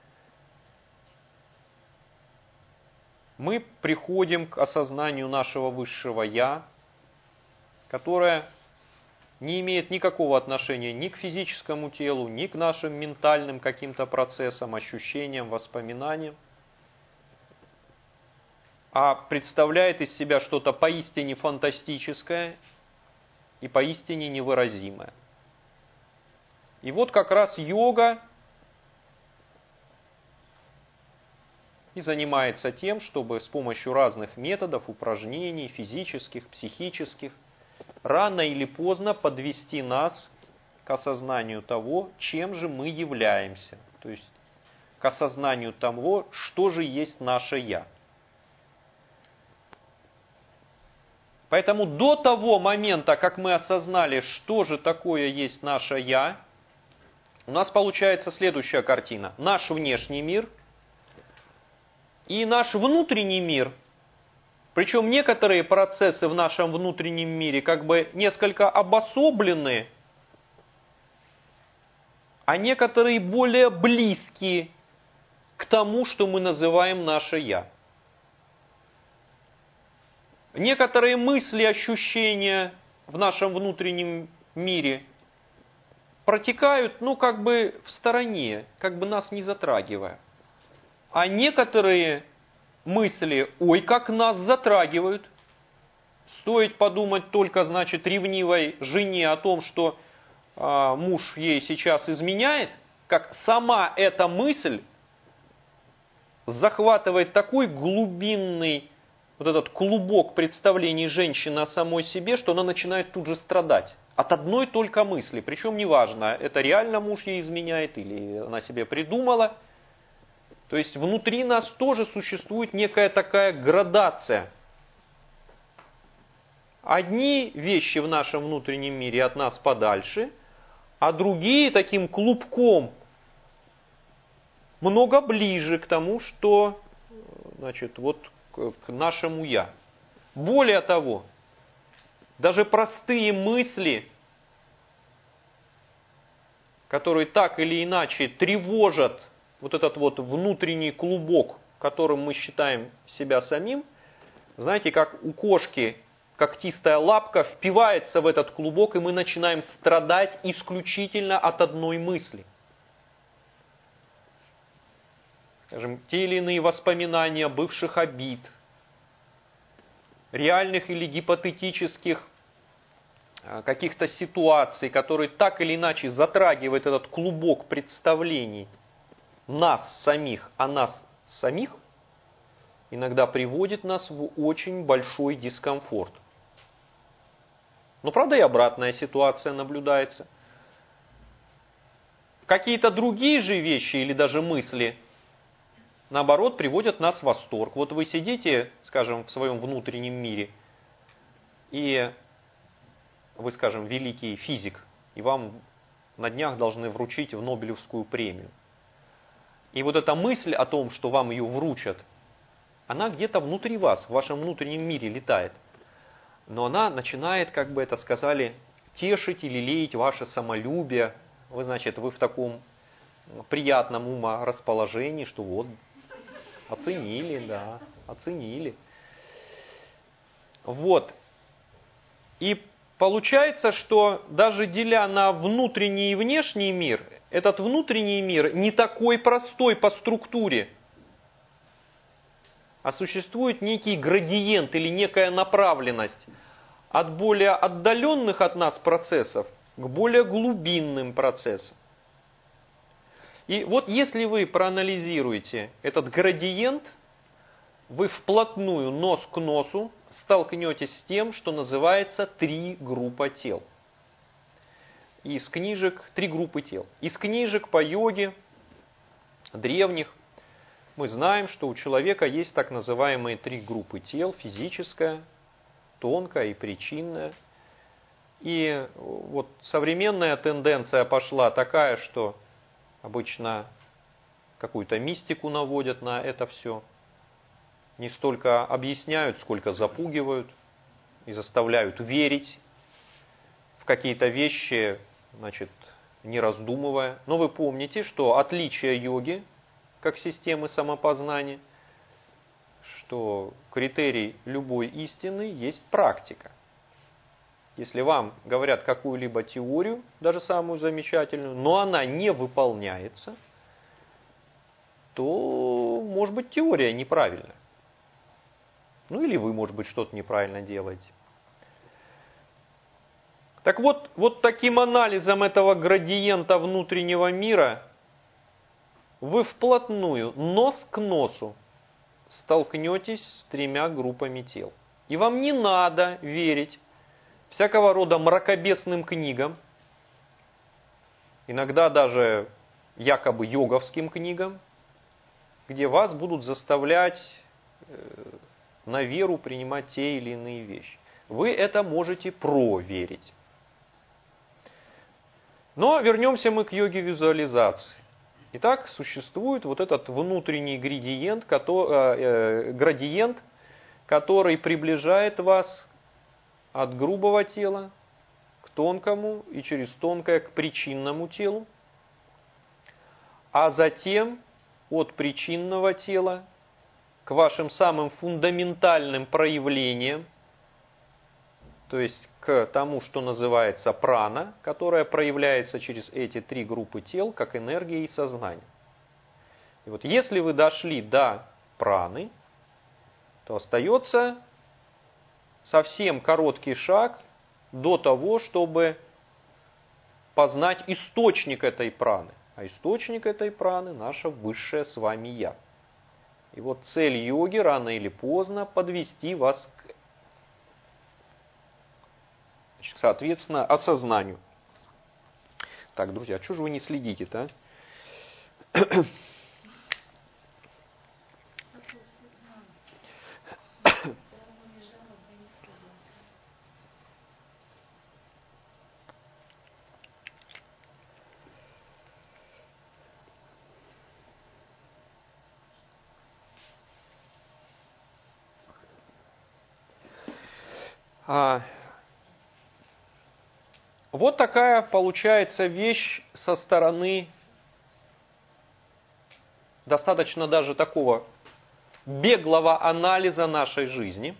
мы приходим к осознанию нашего высшего «я», которое не имеет никакого отношения ни к физическому телу, ни к нашим ментальным каким-то процессам, ощущениям, воспоминаниям, а представляет из себя что-то поистине фантастическое и поистине невыразимое. И вот как раз йога и занимается тем, чтобы с помощью разных методов, упражнений, физических, психических, рано или поздно подвести нас к осознанию того, чем же мы являемся. То есть к осознанию того, что же есть наше «я». Поэтому до того момента, как мы осознали, что же такое есть наше «я», у нас получается следующая картина. Наш внешний мир и наш внутренний мир. Причем некоторые процессы в нашем внутреннем мире как бы несколько обособлены, а некоторые более близкие к тому, что мы называем наше «я». Некоторые мысли, ощущения в нашем внутреннем мире протекают, ну, как бы в стороне, как бы нас не затрагивая. А некоторые мысли, ой, как нас затрагивают. Стоит подумать только, значит, ревнивой жене о том, что э, муж ей сейчас изменяет, как сама эта мысль захватывает такой глубинный вот этот клубок представлений женщины о самой себе, что она начинает тут же страдать. От одной только мысли. Причем неважно, это реально муж ей изменяет или она себе придумала. То есть внутри нас тоже существует некая такая градация. одни вещи в нашем внутреннем мире от нас подальше, а другие таким клубком много ближе к тому, что, значит, вот к нашему «я». Более того, даже простые мысли, которые так или иначе тревожат вот этот вот внутренний клубок, которым мы считаем себя самим, знаете, как у кошки когтистая лапка впивается в этот клубок, и мы начинаем страдать исключительно от одной мысли. Скажем, те или иные воспоминания бывших обид, реальных или гипотетических каких-то ситуаций, которые так или иначе затрагивают этот клубок представлений нас самих, о нас самих, иногда приводит нас в очень большой дискомфорт. Но, правда, и обратная ситуация наблюдается. Какие-то другие же вещи или даже мысли, наоборот, приводят нас в восторг. Вот вы сидите, скажем, в своем внутреннем мире, и вы, скажем, великий физик, и вам на днях должны вручить в Нобелевскую премию. И вот эта мысль о том, что вам ее вручат, она где-то внутри вас, в вашем внутреннем мире летает. Но она начинает, как бы это сказали, тешить или лелеять ваше самолюбие. Вы, значит, вы в таком приятном уморасположении, что вот, оценили, да, оценили. Вот. И получается, что даже деля на внутренний и внешний мир, этот внутренний мир не такой простой по структуре, а существует некий градиент или некая направленность от более отдаленных от нас процессов к более глубинным процессам. И вот если вы проанализируете этот градиент, вы вплотную, нос к носу, столкнетесь с тем, что называется три группы тел. Из книжек, три группы тел. Из книжек по йоге древних мы знаем, что у человека есть так называемые три группы тел: физическая, тонкая и причинная. И вот современная тенденция пошла такая, что обычно какую-то мистику наводят на это все. Не столько объясняют, сколько запугивают и заставляют верить в какие-то вещи, значит, не раздумывая. Но вы помните, что отличие йоги как системы самопознания, что критерий любой истины есть практика. Если вам говорят какую-либо теорию, даже самую замечательную, но она не выполняется, то, может быть, теория неправильная. Ну или вы, может быть, что-то неправильно делаете. Так вот, вот таким анализом этого градиента внутреннего мира вы вплотную, нос к носу, столкнетесь с тремя группами тел. И вам не надо верить всякого рода мракобесным книгам, иногда даже якобы йоговским книгам, где вас будут заставлять на веру принимать те или иные вещи. Вы это можете проверить. Но вернемся мы к йоге визуализации. Итак, существует вот этот внутренний градиент, градиент, который приближает вас от грубого тела к тонкому и через тонкое к причинному телу, а затем от причинного тела к вашим самым фундаментальным проявлениям, то есть к тому, что называется прана, которая проявляется через эти три группы тел, как энергия и сознание. И вот если вы дошли до праны, то остается совсем короткий шаг до того, чтобы познать источник этой праны. А источник этой праны – наше высшее с вами Я. И вот цель йоги рано или поздно подвести вас к, соответственно, осознанию. Так, друзья, а что же вы не следите-то? А? А, вот такая получается вещь со стороны достаточно даже такого беглого анализа нашей жизни.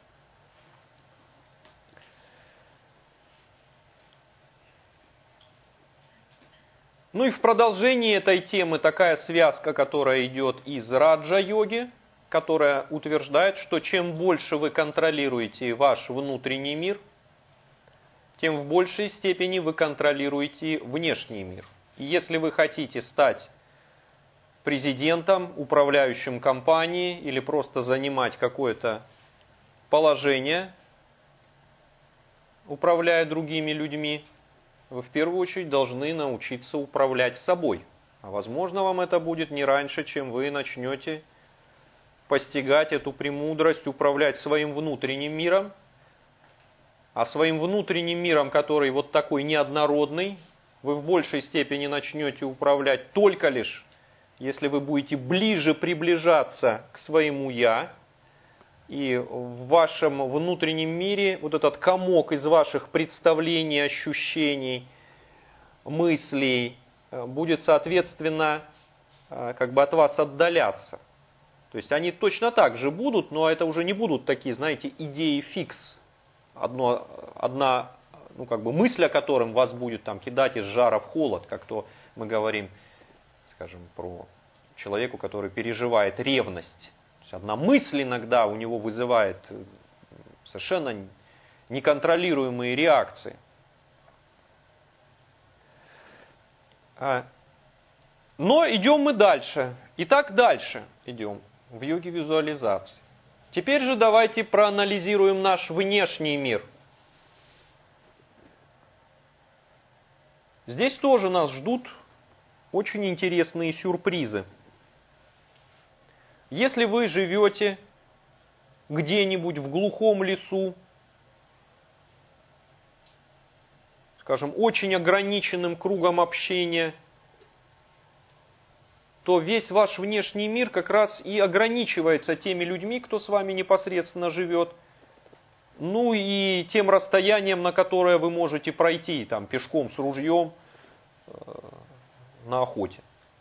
Ну и в продолжении этой темы такая связка, которая идет из раджа-йоги, которая утверждает, что чем больше вы контролируете ваш внутренний мир, тем в большей степени вы контролируете внешний мир. И если вы хотите стать президентом, управляющим компанией или просто занимать какое-то положение, управляя другими людьми, вы в первую очередь должны научиться управлять собой. А возможно, вам это будет не раньше, чем вы начнете постигать эту премудрость, управлять своим внутренним миром. А своим внутренним миром, который вот такой неоднородный, вы в большей степени начнете управлять только лишь, если вы будете ближе приближаться к своему «я», и в вашем внутреннем мире вот этот комок из ваших представлений, ощущений, мыслей будет, соответственно, как бы от вас отдаляться. То есть они точно так же будут, но это уже не будут такие, знаете, идеи фикс. Одно, одна, ну как бы мысль о котором вас будет там кидать из жара в холод, как то мы говорим, скажем, про человека, который переживает ревность. Одна мысль иногда у него вызывает совершенно неконтролируемые реакции. Но идем мы дальше. Итак, дальше идем в йоге визуализации. Теперь же давайте проанализируем наш внешний мир. Здесь тоже нас ждут очень интересные сюрпризы. Если вы живете где-нибудь в глухом лесу, скажем, очень ограниченным кругом общения, то весь ваш внешний мир как раз и ограничивается теми людьми, кто с вами непосредственно живет, ну и тем расстоянием, на которое вы можете пройти там, пешком с ружьем э, на охоте.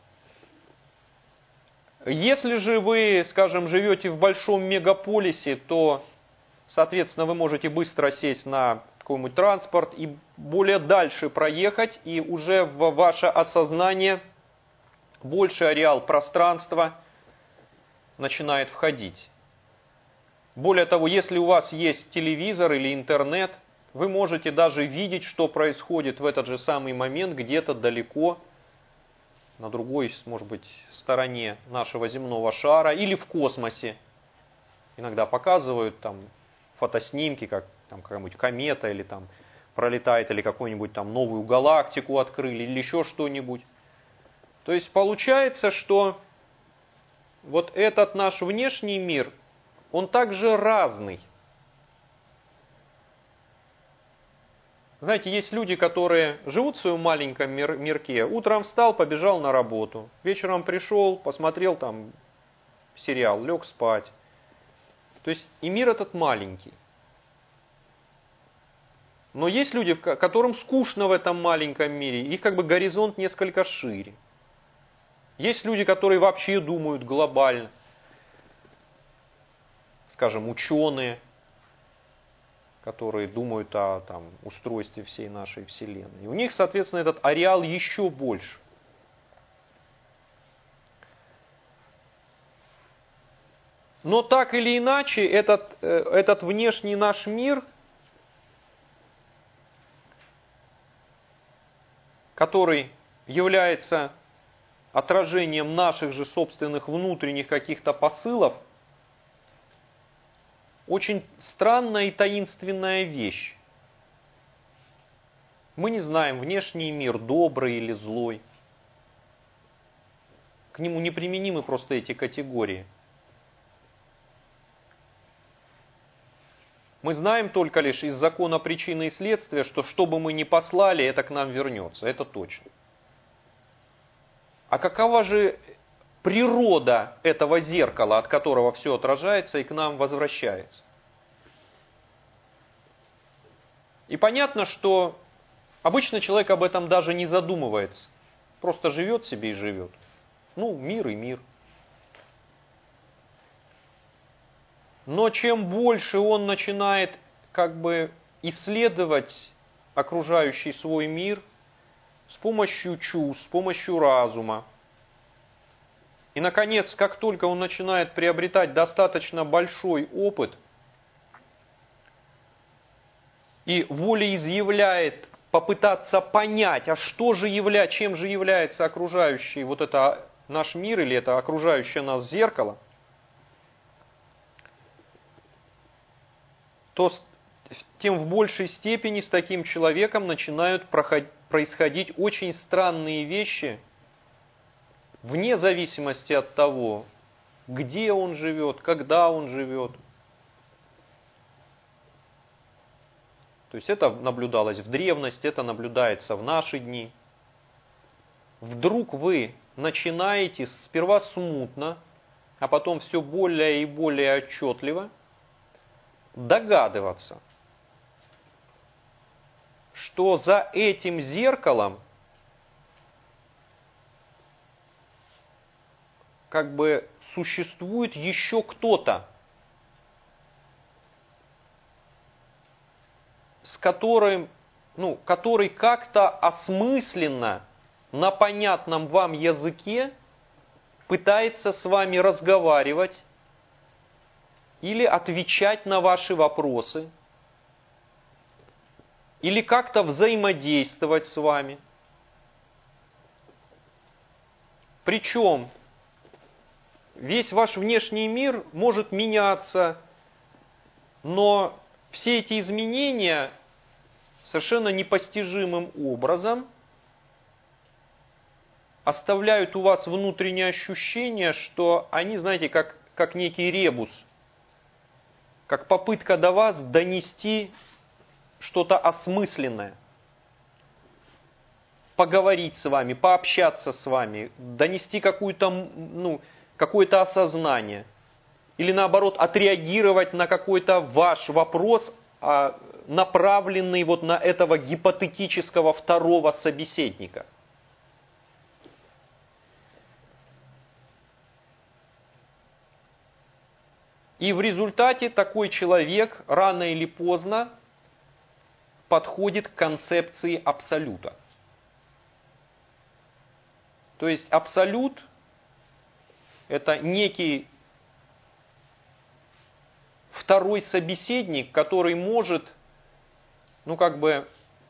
Если же вы, скажем, живете в большом мегаполисе, то, соответственно, вы можете быстро сесть на какой-нибудь транспорт и более дальше проехать, и уже в ваше осознание больший ареал пространства начинает входить. Более того, если у вас есть телевизор или интернет, вы можете даже видеть, что происходит в этот же самый момент где-то далеко, на другой, может быть, стороне нашего земного шара или в космосе. Иногда показывают там фотоснимки, как там какая-нибудь комета или там пролетает, или какую-нибудь там новую галактику открыли, или еще что-нибудь. То есть получается, что вот этот наш внешний мир, он также разный. Знаете, есть люди, которые живут в своем маленьком мир, мирке. Утром встал, побежал на работу. Вечером пришел, посмотрел там сериал, лег спать. То есть и мир этот маленький. Но есть люди, которым скучно в этом маленьком мире. Их как бы горизонт несколько шире. Есть люди, которые вообще думают глобально. Скажем, ученые, которые думают о там, устройстве всей нашей Вселенной. И у них, соответственно, этот ареал еще больше. Но так или иначе, этот, этот внешний наш мир, который является отражением наших же собственных внутренних каких-то посылов, очень странная и таинственная вещь. Мы не знаем, внешний мир добрый или злой. К нему неприменимы просто эти категории. Мы знаем только лишь из закона причины и следствия, что что бы мы ни послали, это к нам вернется. Это точно. А какова же природа этого зеркала, от которого все отражается и к нам возвращается? И понятно, что обычно человек об этом даже не задумывается. Просто живет себе и живет. Ну, мир и мир. Но чем больше он начинает как бы исследовать окружающий свой мир с помощью чувств, с помощью разума, и, наконец, как только он начинает приобретать достаточно большой опыт и волеизъявляет попытаться понять, а что же является, чем же является окружающий вот это наш мир или это окружающее нас зеркало, то тем в большей степени с таким человеком начинают происходить очень странные вещи, вне зависимости от того, где он живет, когда он живет. То есть это наблюдалось в древности, это наблюдается в наши дни. Вдруг вы начинаете сперва смутно, а потом все более и более отчетливо догадываться, что за этим зеркалом как бы существует еще кто-то, с которым, ну, который как-то осмысленно, на понятном вам языке пытается с вами разговаривать или отвечать на ваши вопросы, или как-то взаимодействовать с вами. Причем весь ваш внешний мир может меняться, но все эти изменения совершенно непостижимым образом оставляют у вас внутреннее ощущение, что они, знаете, как, как некий ребус, как попытка до вас донести что-то осмысленное, поговорить с вами, пообщаться с вами, донести какую-то, ну, какое-то осознание. Или наоборот, отреагировать на какой-то ваш вопрос, направленный вот на этого гипотетического второго собеседника. И в результате такой человек рано или поздно подходит к концепции абсолюта. То есть абсолют – это некий второй собеседник, который может, ну как бы,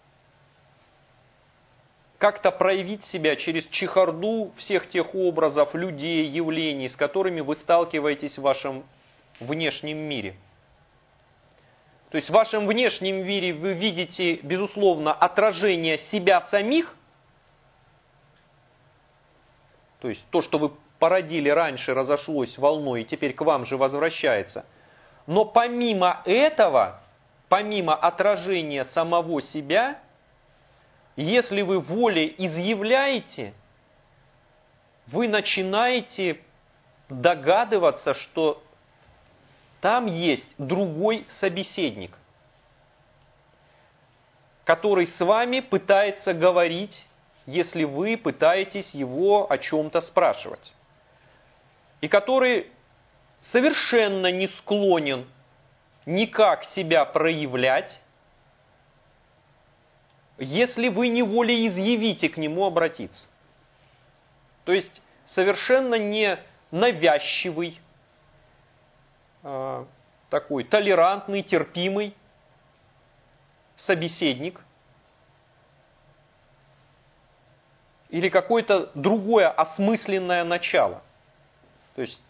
как-то проявить себя через чехарду всех тех образов, людей, явлений, с которыми вы сталкиваетесь в вашем внешнем мире. То есть в вашем внешнем мире вы видите, безусловно, отражение себя самих, то есть то, что вы породили раньше, разошлось волной и теперь к вам же возвращается. Но помимо этого, помимо отражения самого себя, если вы волей изъявляете, вы начинаете догадываться, что там есть другой собеседник, который с вами пытается говорить, если вы пытаетесь его о чем-то спрашивать. И который совершенно не склонен никак себя проявлять, если вы не волеизъявите к нему обратиться. То есть совершенно не навязчивый, э, такой толерантный, терпимый собеседник или какое-то другое осмысленное начало. То есть,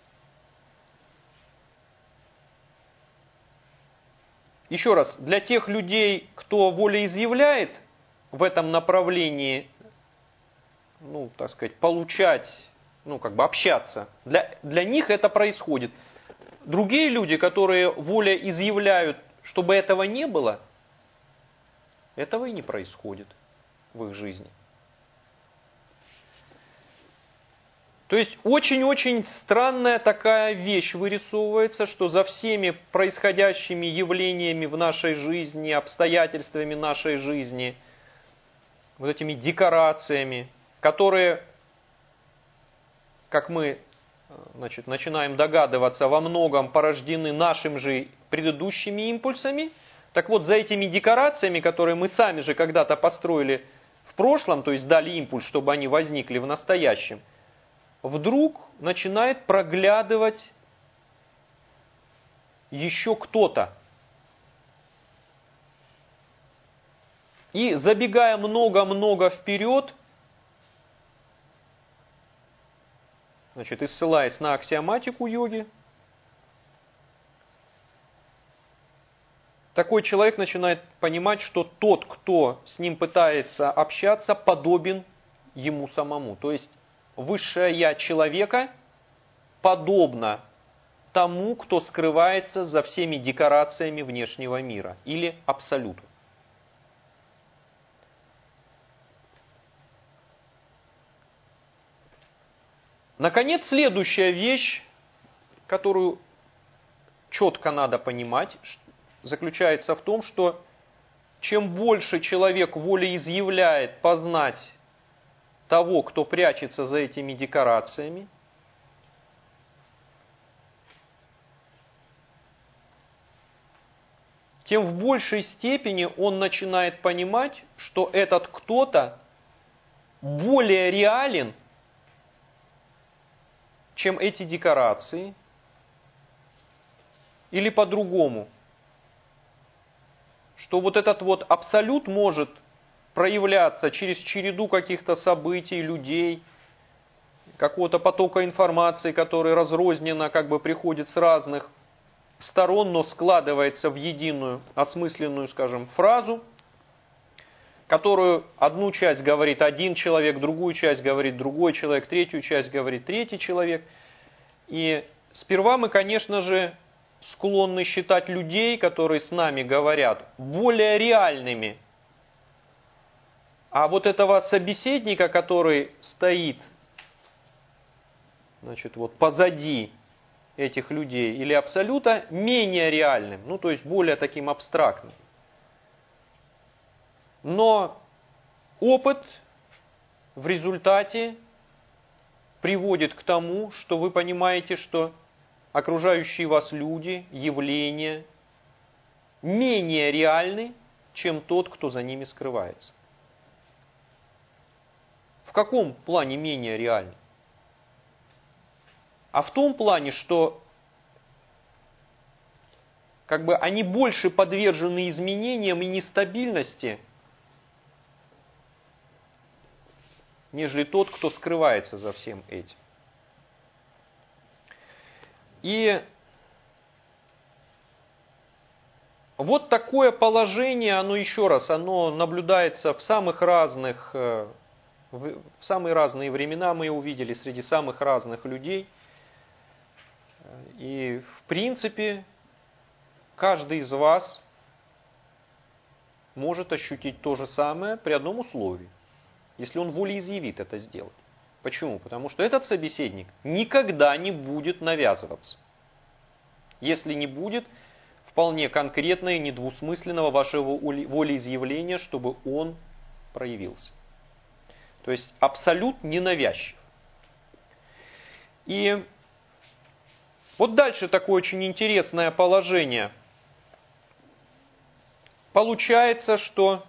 еще раз, для тех людей, кто волеизъявляет в этом направлении, ну, так сказать, получать, ну, как бы общаться, для, для них это происходит. Другие люди, которые волеизъявляют, чтобы этого не было, этого и не происходит в их жизни. То есть очень-очень странная такая вещь вырисовывается, что за всеми происходящими явлениями в нашей жизни, обстоятельствами нашей жизни, вот этими декорациями, которые, как мы значит, начинаем догадываться, во многом порождены нашими же предыдущими импульсами, так вот за этими декорациями, которые мы сами же когда-то построили в прошлом, то есть дали импульс, чтобы они возникли в настоящем, вдруг начинает проглядывать еще кто-то. И забегая много-много вперед, значит, и ссылаясь на аксиоматику йоги, такой человек начинает понимать, что тот, кто с ним пытается общаться, подобен ему самому. То есть высшее я человека подобно тому, кто скрывается за всеми декорациями внешнего мира или абсолюту. Наконец, следующая вещь, которую четко надо понимать, заключается в том, что чем больше человек волеизъявляет познать того, кто прячется за этими декорациями, тем в большей степени он начинает понимать, что этот кто-то более реален, чем эти декорации, или по-другому, что вот этот вот абсолют может проявляться через череду каких-то событий, людей, какого-то потока информации, который разрозненно как бы приходит с разных сторон, но складывается в единую осмысленную, скажем, фразу, которую одну часть говорит один человек, другую часть говорит другой человек, третью часть говорит третий человек. И сперва мы, конечно же, склонны считать людей, которые с нами говорят, более реальными. А вот этого собеседника, который стоит, значит, вот позади этих людей или абсолюта, менее реальным, ну то есть более таким абстрактным. Но опыт в результате приводит к тому, что вы понимаете, что окружающие вас люди, явления менее реальны, чем тот, кто за ними скрывается. В каком плане менее реальны? А в том плане, что как бы они больше подвержены изменениям и нестабильности, нежели тот, кто скрывается за всем этим. И вот такое положение, оно еще раз, оно наблюдается в самых разных, в самые разные времена, мы увидели среди самых разных людей. И в принципе, каждый из вас может ощутить то же самое при одном условии, если он волеизъявит это сделать. Почему? Потому что этот собеседник никогда не будет навязываться, если не будет вполне конкретного и недвусмысленного вашего волеизъявления, чтобы он проявился. То есть абсолют ненавязчив. И вот дальше такое очень интересное положение. Получается, что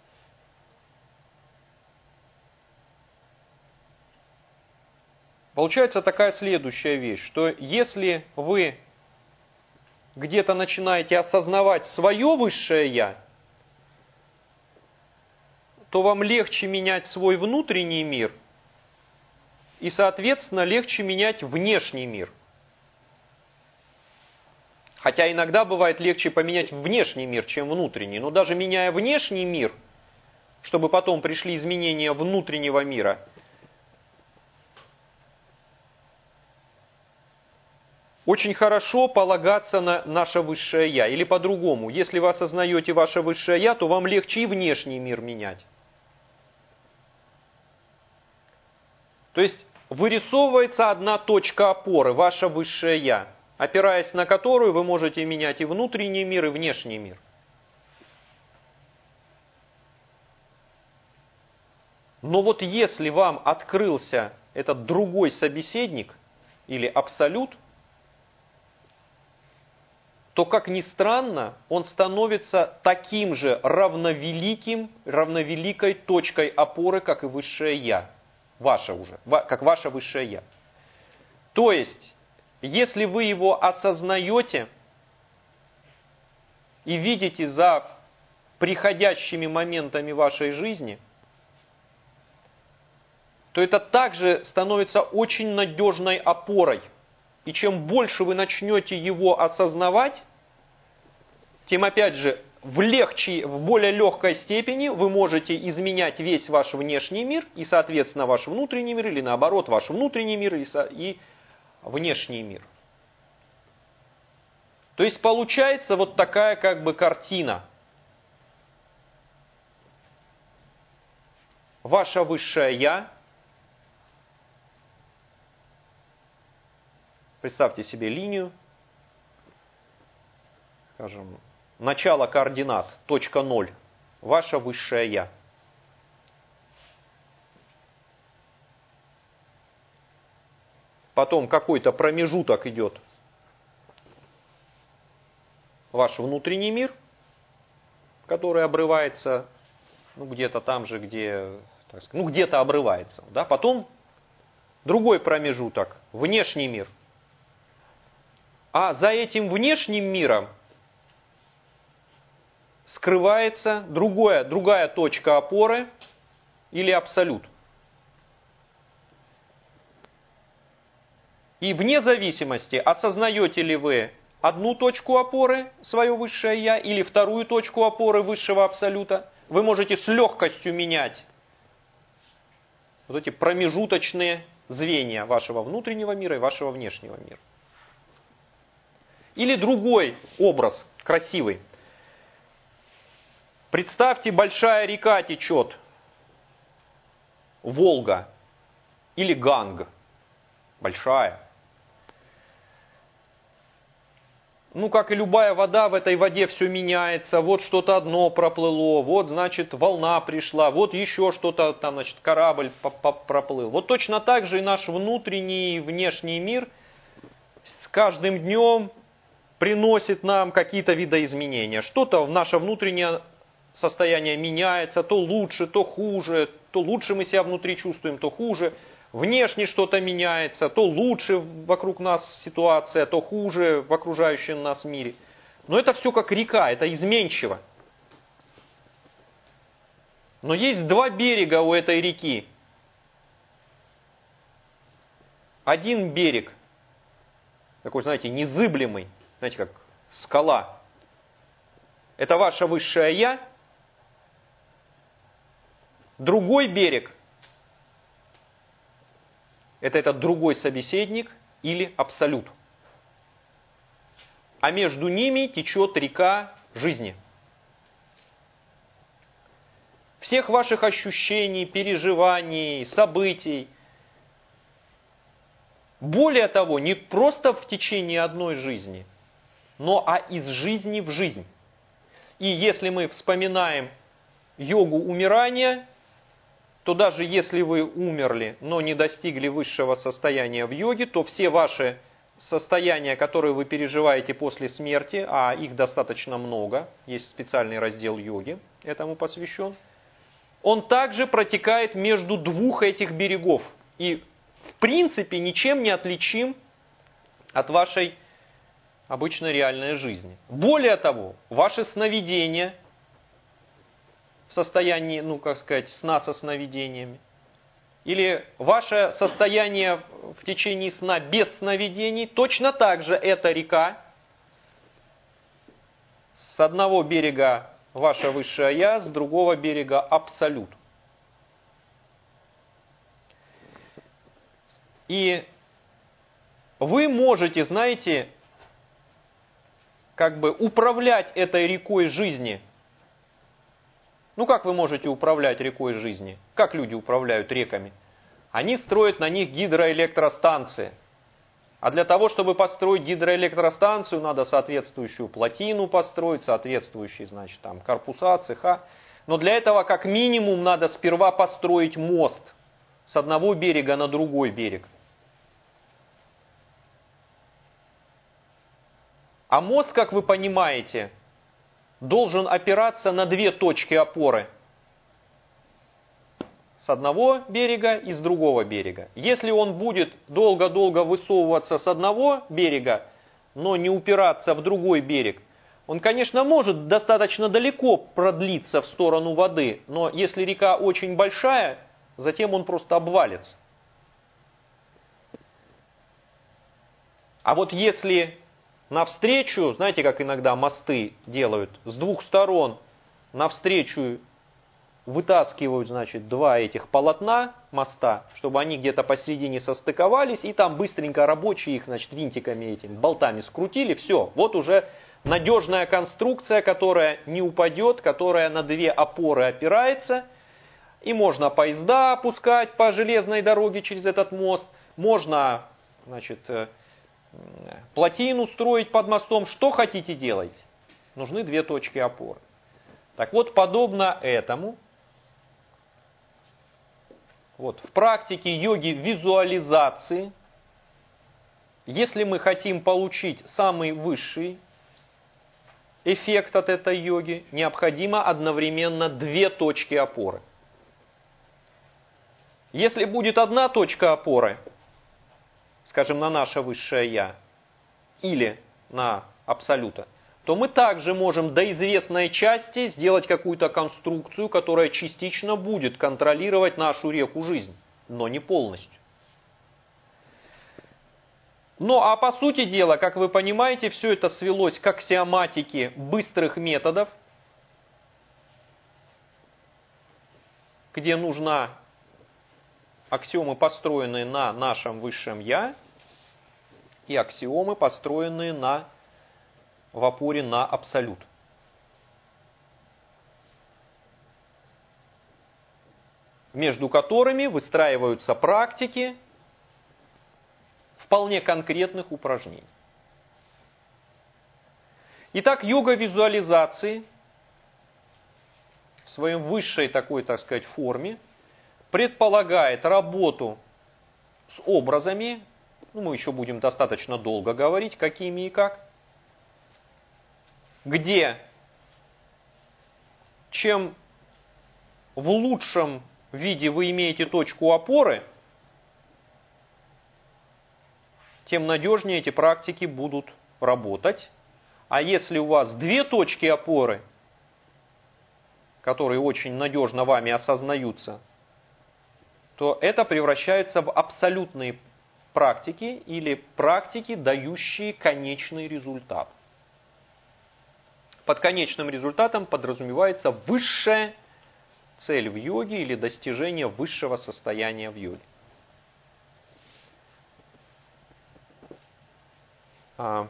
Получается такая следующая вещь, что если вы где-то начинаете осознавать свое высшее Я, то вам легче менять свой внутренний мир и, соответственно, легче менять внешний мир. Хотя иногда бывает легче поменять внешний мир, чем внутренний. Но даже меняя внешний мир, чтобы потом пришли изменения внутреннего мира, очень хорошо полагаться на наше высшее Я. Или по-другому, если вы осознаете ваше высшее Я, то вам легче и внешний мир менять. То есть вырисовывается одна точка опоры, ваше высшее Я, опираясь на которую вы можете менять и внутренний мир, и внешний мир. Но вот если вам открылся этот другой собеседник или абсолют, то, как ни странно, он становится таким же равновеликим, равновеликой точкой опоры, как и высшее Я. Ваше уже, как ваше высшее Я. То есть, если вы его осознаете и видите за приходящими моментами вашей жизни, то это также становится очень надежной опорой. И чем больше вы начнете его осознавать, тем опять же в, легче, в более легкой степени вы можете изменять весь ваш внешний мир и, соответственно, ваш внутренний мир, или наоборот, ваш внутренний мир и, и внешний мир. То есть получается вот такая как бы картина. Ваше высшее Я, представьте себе линию, скажем, начало координат, точка ноль, ваше высшее Я. Потом какой-то промежуток идет, ваш внутренний мир, который обрывается, ну где-то там же, где, так сказать, ну где-то обрывается. Да? Потом другой промежуток, внешний мир. А за этим внешним миром скрывается другое, другая точка опоры или абсолют. И вне зависимости, осознаете ли вы одну точку опоры, свое высшее Я, или вторую точку опоры высшего абсолюта, вы можете с легкостью менять вот эти промежуточные звенья вашего внутреннего мира и вашего внешнего мира. Или другой образ, красивый. Представьте, большая река течет, Волга или Ганг, большая. Ну, как и любая вода, в этой воде все меняется. Вот что-то одно проплыло, вот, значит, волна пришла, вот еще что-то, там, значит, корабль проплыл. Вот точно так же и наш внутренний и внешний мир с каждым днем приносит нам какие-то видоизменения. Что-то в наше внутреннее состояние меняется, то лучше, то хуже, то лучше мы себя внутри чувствуем, то хуже. Внешне что-то меняется, то лучше вокруг нас ситуация, то хуже в окружающем нас мире. Но это все как река, это изменчиво. Но есть два берега у этой реки. Один берег, такой, знаете, незыблемый, знаете, как скала. Это ваше высшее Я. Другой берег – это этот другой собеседник или абсолют. А между ними течет река жизни. Всех ваших ощущений, переживаний, событий. Более того, не просто в течение одной жизни, но а из жизни в жизнь. И если мы вспоминаем йогу умирания, то даже если вы умерли, но не достигли высшего состояния в йоге, то все ваши состояния, которые вы переживаете после смерти, а их достаточно много, есть специальный раздел йоги, этому посвящен, он также протекает между двух этих берегов. И в принципе ничем не отличим от вашей обычной реальной жизни. Более того, ваши сновидения в состоянии, ну, как сказать, сна со сновидениями, или ваше состояние в течение сна без сновидений, точно так же эта река, с одного берега ваше высшее Я, с другого берега абсолют. И вы можете, знаете, как бы управлять этой рекой жизни. Ну, как вы можете управлять рекой жизни? Как люди управляют реками? Они строят на них гидроэлектростанции. А для того, чтобы построить гидроэлектростанцию, надо соответствующую плотину построить, соответствующие, значит, там, корпуса, цеха. Но для этого как минимум надо сперва построить мост с одного берега на другой берег. А мост, как вы понимаете, должен опираться на две точки опоры. С одного берега и с другого берега. Если он будет долго-долго высовываться с одного берега, но не упираться в другой берег, он, конечно, может достаточно далеко продлиться в сторону воды, но если река очень большая, затем он просто обвалится. А вот если навстречу, знаете, как иногда мосты делают, с двух сторон навстречу вытаскивают, значит, два этих полотна моста, чтобы они где-то посередине состыковались, и там быстренько рабочие их, значит, винтиками этими, болтами скрутили, все. Вот уже надежная конструкция, которая не упадет, которая на две опоры опирается, и можно поезда опускать по железной дороге через этот мост, можно, значит, плотину строить под мостом, что хотите делать. Нужны две точки опоры. Так вот, подобно этому, вот, в практике йоги визуализации, если мы хотим получить самый высший эффект от этой йоги, необходимо одновременно две точки опоры. Если будет одна точка опоры, скажем, на наше высшее Я, или на Абсолюта, то мы также можем до известной части сделать какую-то конструкцию, которая частично будет контролировать нашу реку жизнь, но не полностью. Ну а по сути дела, как вы понимаете, все это свелось к аксиоматике быстрых методов, где нужна аксиомы, построенные на нашем высшем Я, и аксиомы, построенные на в опоре на Абсолют. Между которыми выстраиваются практики вполне конкретных упражнений. Итак, йога визуализации в своей высшей такой, так сказать, форме предполагает работу с образами, ну, мы еще будем достаточно долго говорить, какими и как, где чем в лучшем виде вы имеете точку опоры, тем надежнее эти практики будут работать. А если у вас две точки опоры, которые очень надежно вами осознаются, то это превращается в абсолютные практики или практики, дающие конечный результат. Под конечным результатом подразумевается высшая цель в йоге или достижение высшего состояния в йоге. А.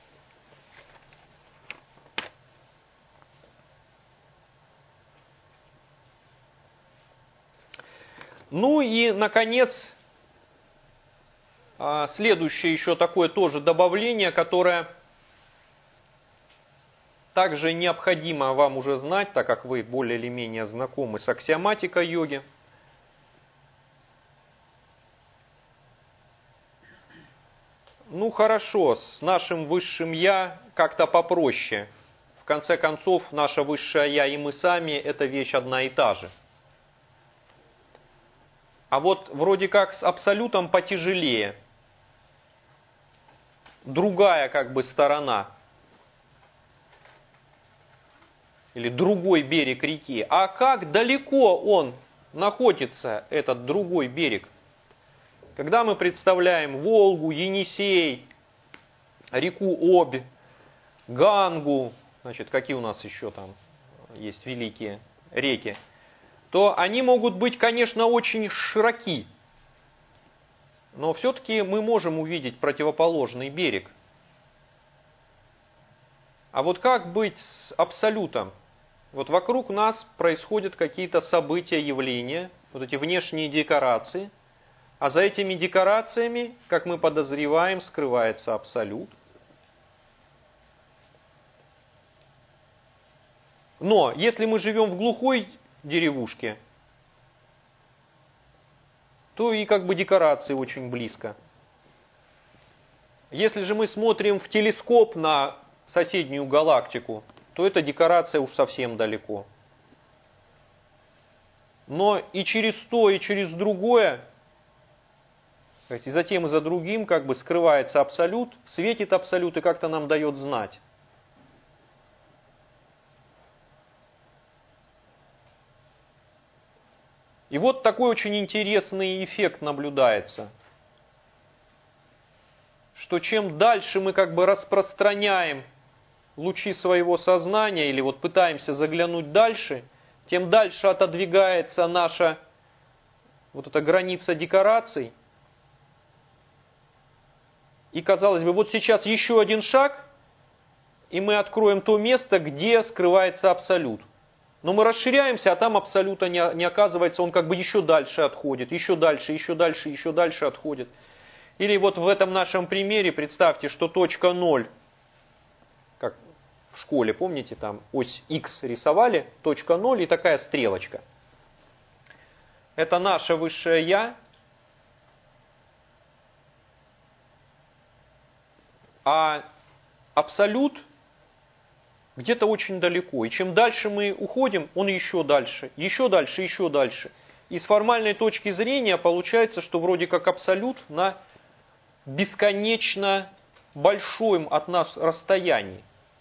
Ну и, наконец, следующее еще такое тоже добавление, которое также необходимо вам уже знать, так как вы более или менее знакомы с аксиоматикой йоги. Ну хорошо, с нашим высшим Я как-то попроще. В конце концов, наше высшее Я и мы сами – это вещь одна и та же. А вот вроде как с Абсолютом потяжелее. Другая как бы сторона. Или другой берег реки. А как далеко он находится, этот другой берег? Когда мы представляем Волгу, Енисей, реку Обь, Гангу, значит, какие у нас еще там есть великие реки, то они могут быть, конечно, очень широки. Но все-таки мы можем увидеть противоположный берег. А вот как быть с Абсолютом? Вот вокруг нас происходят какие-то события, явления, вот эти внешние декорации, А за этими декорациями, как мы подозреваем, скрывается абсолют. Но если мы живем в глухой деревушке, то и как бы декорации очень близко. Если же мы смотрим в телескоп на соседнюю галактику, то эта декорация уж совсем далеко. Но и через то, и через другое, и за тем, и за другим, как бы скрывается абсолют, светит абсолют и как-то нам дает знать. И вот такой очень интересный эффект наблюдается, что чем дальше мы как бы распространяем лучи своего сознания или вот пытаемся заглянуть дальше, тем дальше отодвигается наша вот эта граница декораций. И казалось бы, вот сейчас еще один шаг, и мы откроем то место, где скрывается абсолют. Но мы расширяемся, а там абсолюта не, не оказывается, он как бы еще дальше отходит, еще дальше, еще дальше, еще дальше отходит. Или вот в этом нашем примере представьте, что точка ноль, как в школе, помните, там ось х рисовали, точка ноль и такая стрелочка. Это наше высшее Я. А абсолют где-то очень далеко. И чем дальше мы уходим, он еще дальше, еще дальше, еще дальше. И с формальной точки зрения получается, что вроде как абсолют на бесконечно большом от нас расстоянии.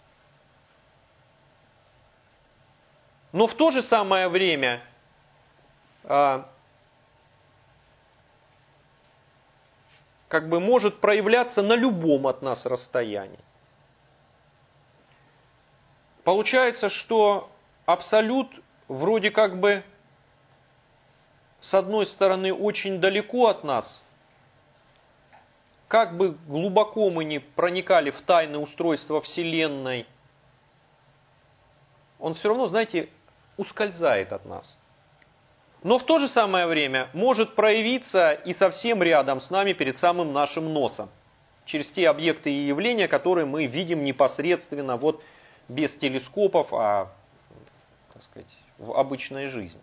Но в то же самое время а, как бы может проявляться на любом от нас расстоянии. Получается, что абсолют вроде как бы с одной стороны очень далеко от нас, как бы глубоко мы ни проникали в тайны устройства Вселенной, он все равно, знаете, ускользает от нас. Но в то же самое время может проявиться и совсем рядом с нами, перед самым нашим носом, через те объекты и явления, которые мы видим непосредственно, вот без телескопов, а, так сказать, в обычной жизни.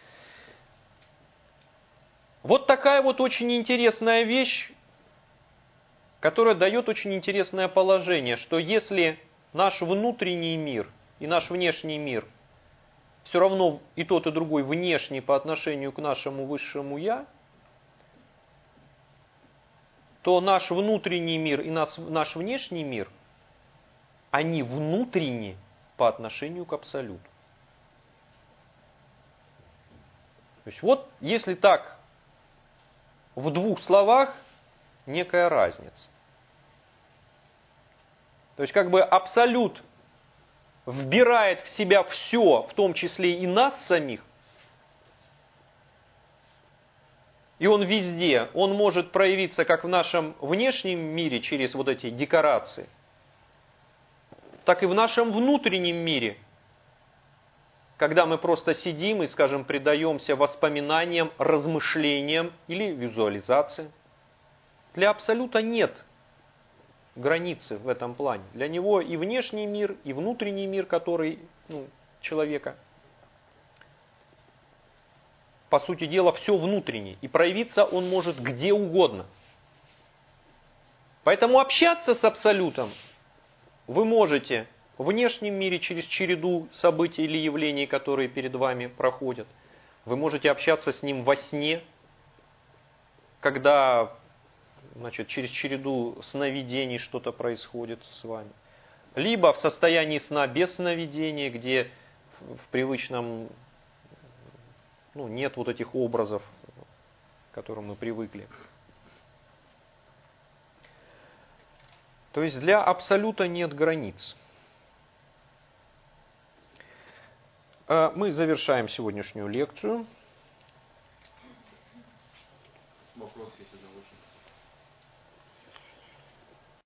Вот такая вот очень интересная вещь, которая дает очень интересное положение, что если наш внутренний мир и наш внешний мир все равно и тот, и другой внешний по отношению к нашему высшему Я, то наш внутренний мир и наш, наш внешний мир, они внутренни по отношению к абсолюту. То есть вот, если так, в двух словах, некая разница. То есть как бы абсолют вбирает в себя все, в том числе и нас самих, и он везде, он может проявиться как в нашем внешнем мире через вот эти декорации, так и в нашем внутреннем мире, когда мы просто сидим и, скажем, предаемся воспоминаниям, размышлениям или визуализации. Для абсолюта нет границы в этом плане. Для него и внешний мир, и внутренний мир, который, ну, человека, по сути дела, все внутреннее. И проявиться он может где угодно. Поэтому общаться с абсолютом вы можете в внешнем мире через череду событий или явлений, которые перед вами проходят. Вы можете общаться с ним во сне, когда, значит, через череду сновидений что-то происходит с вами. Либо в состоянии сна без сновидений, где в привычном, ну, нет вот этих образов, к которым мы привыкли. То есть для абсолюта нет границ. Мы завершаем сегодняшнюю лекцию. Вопрос, если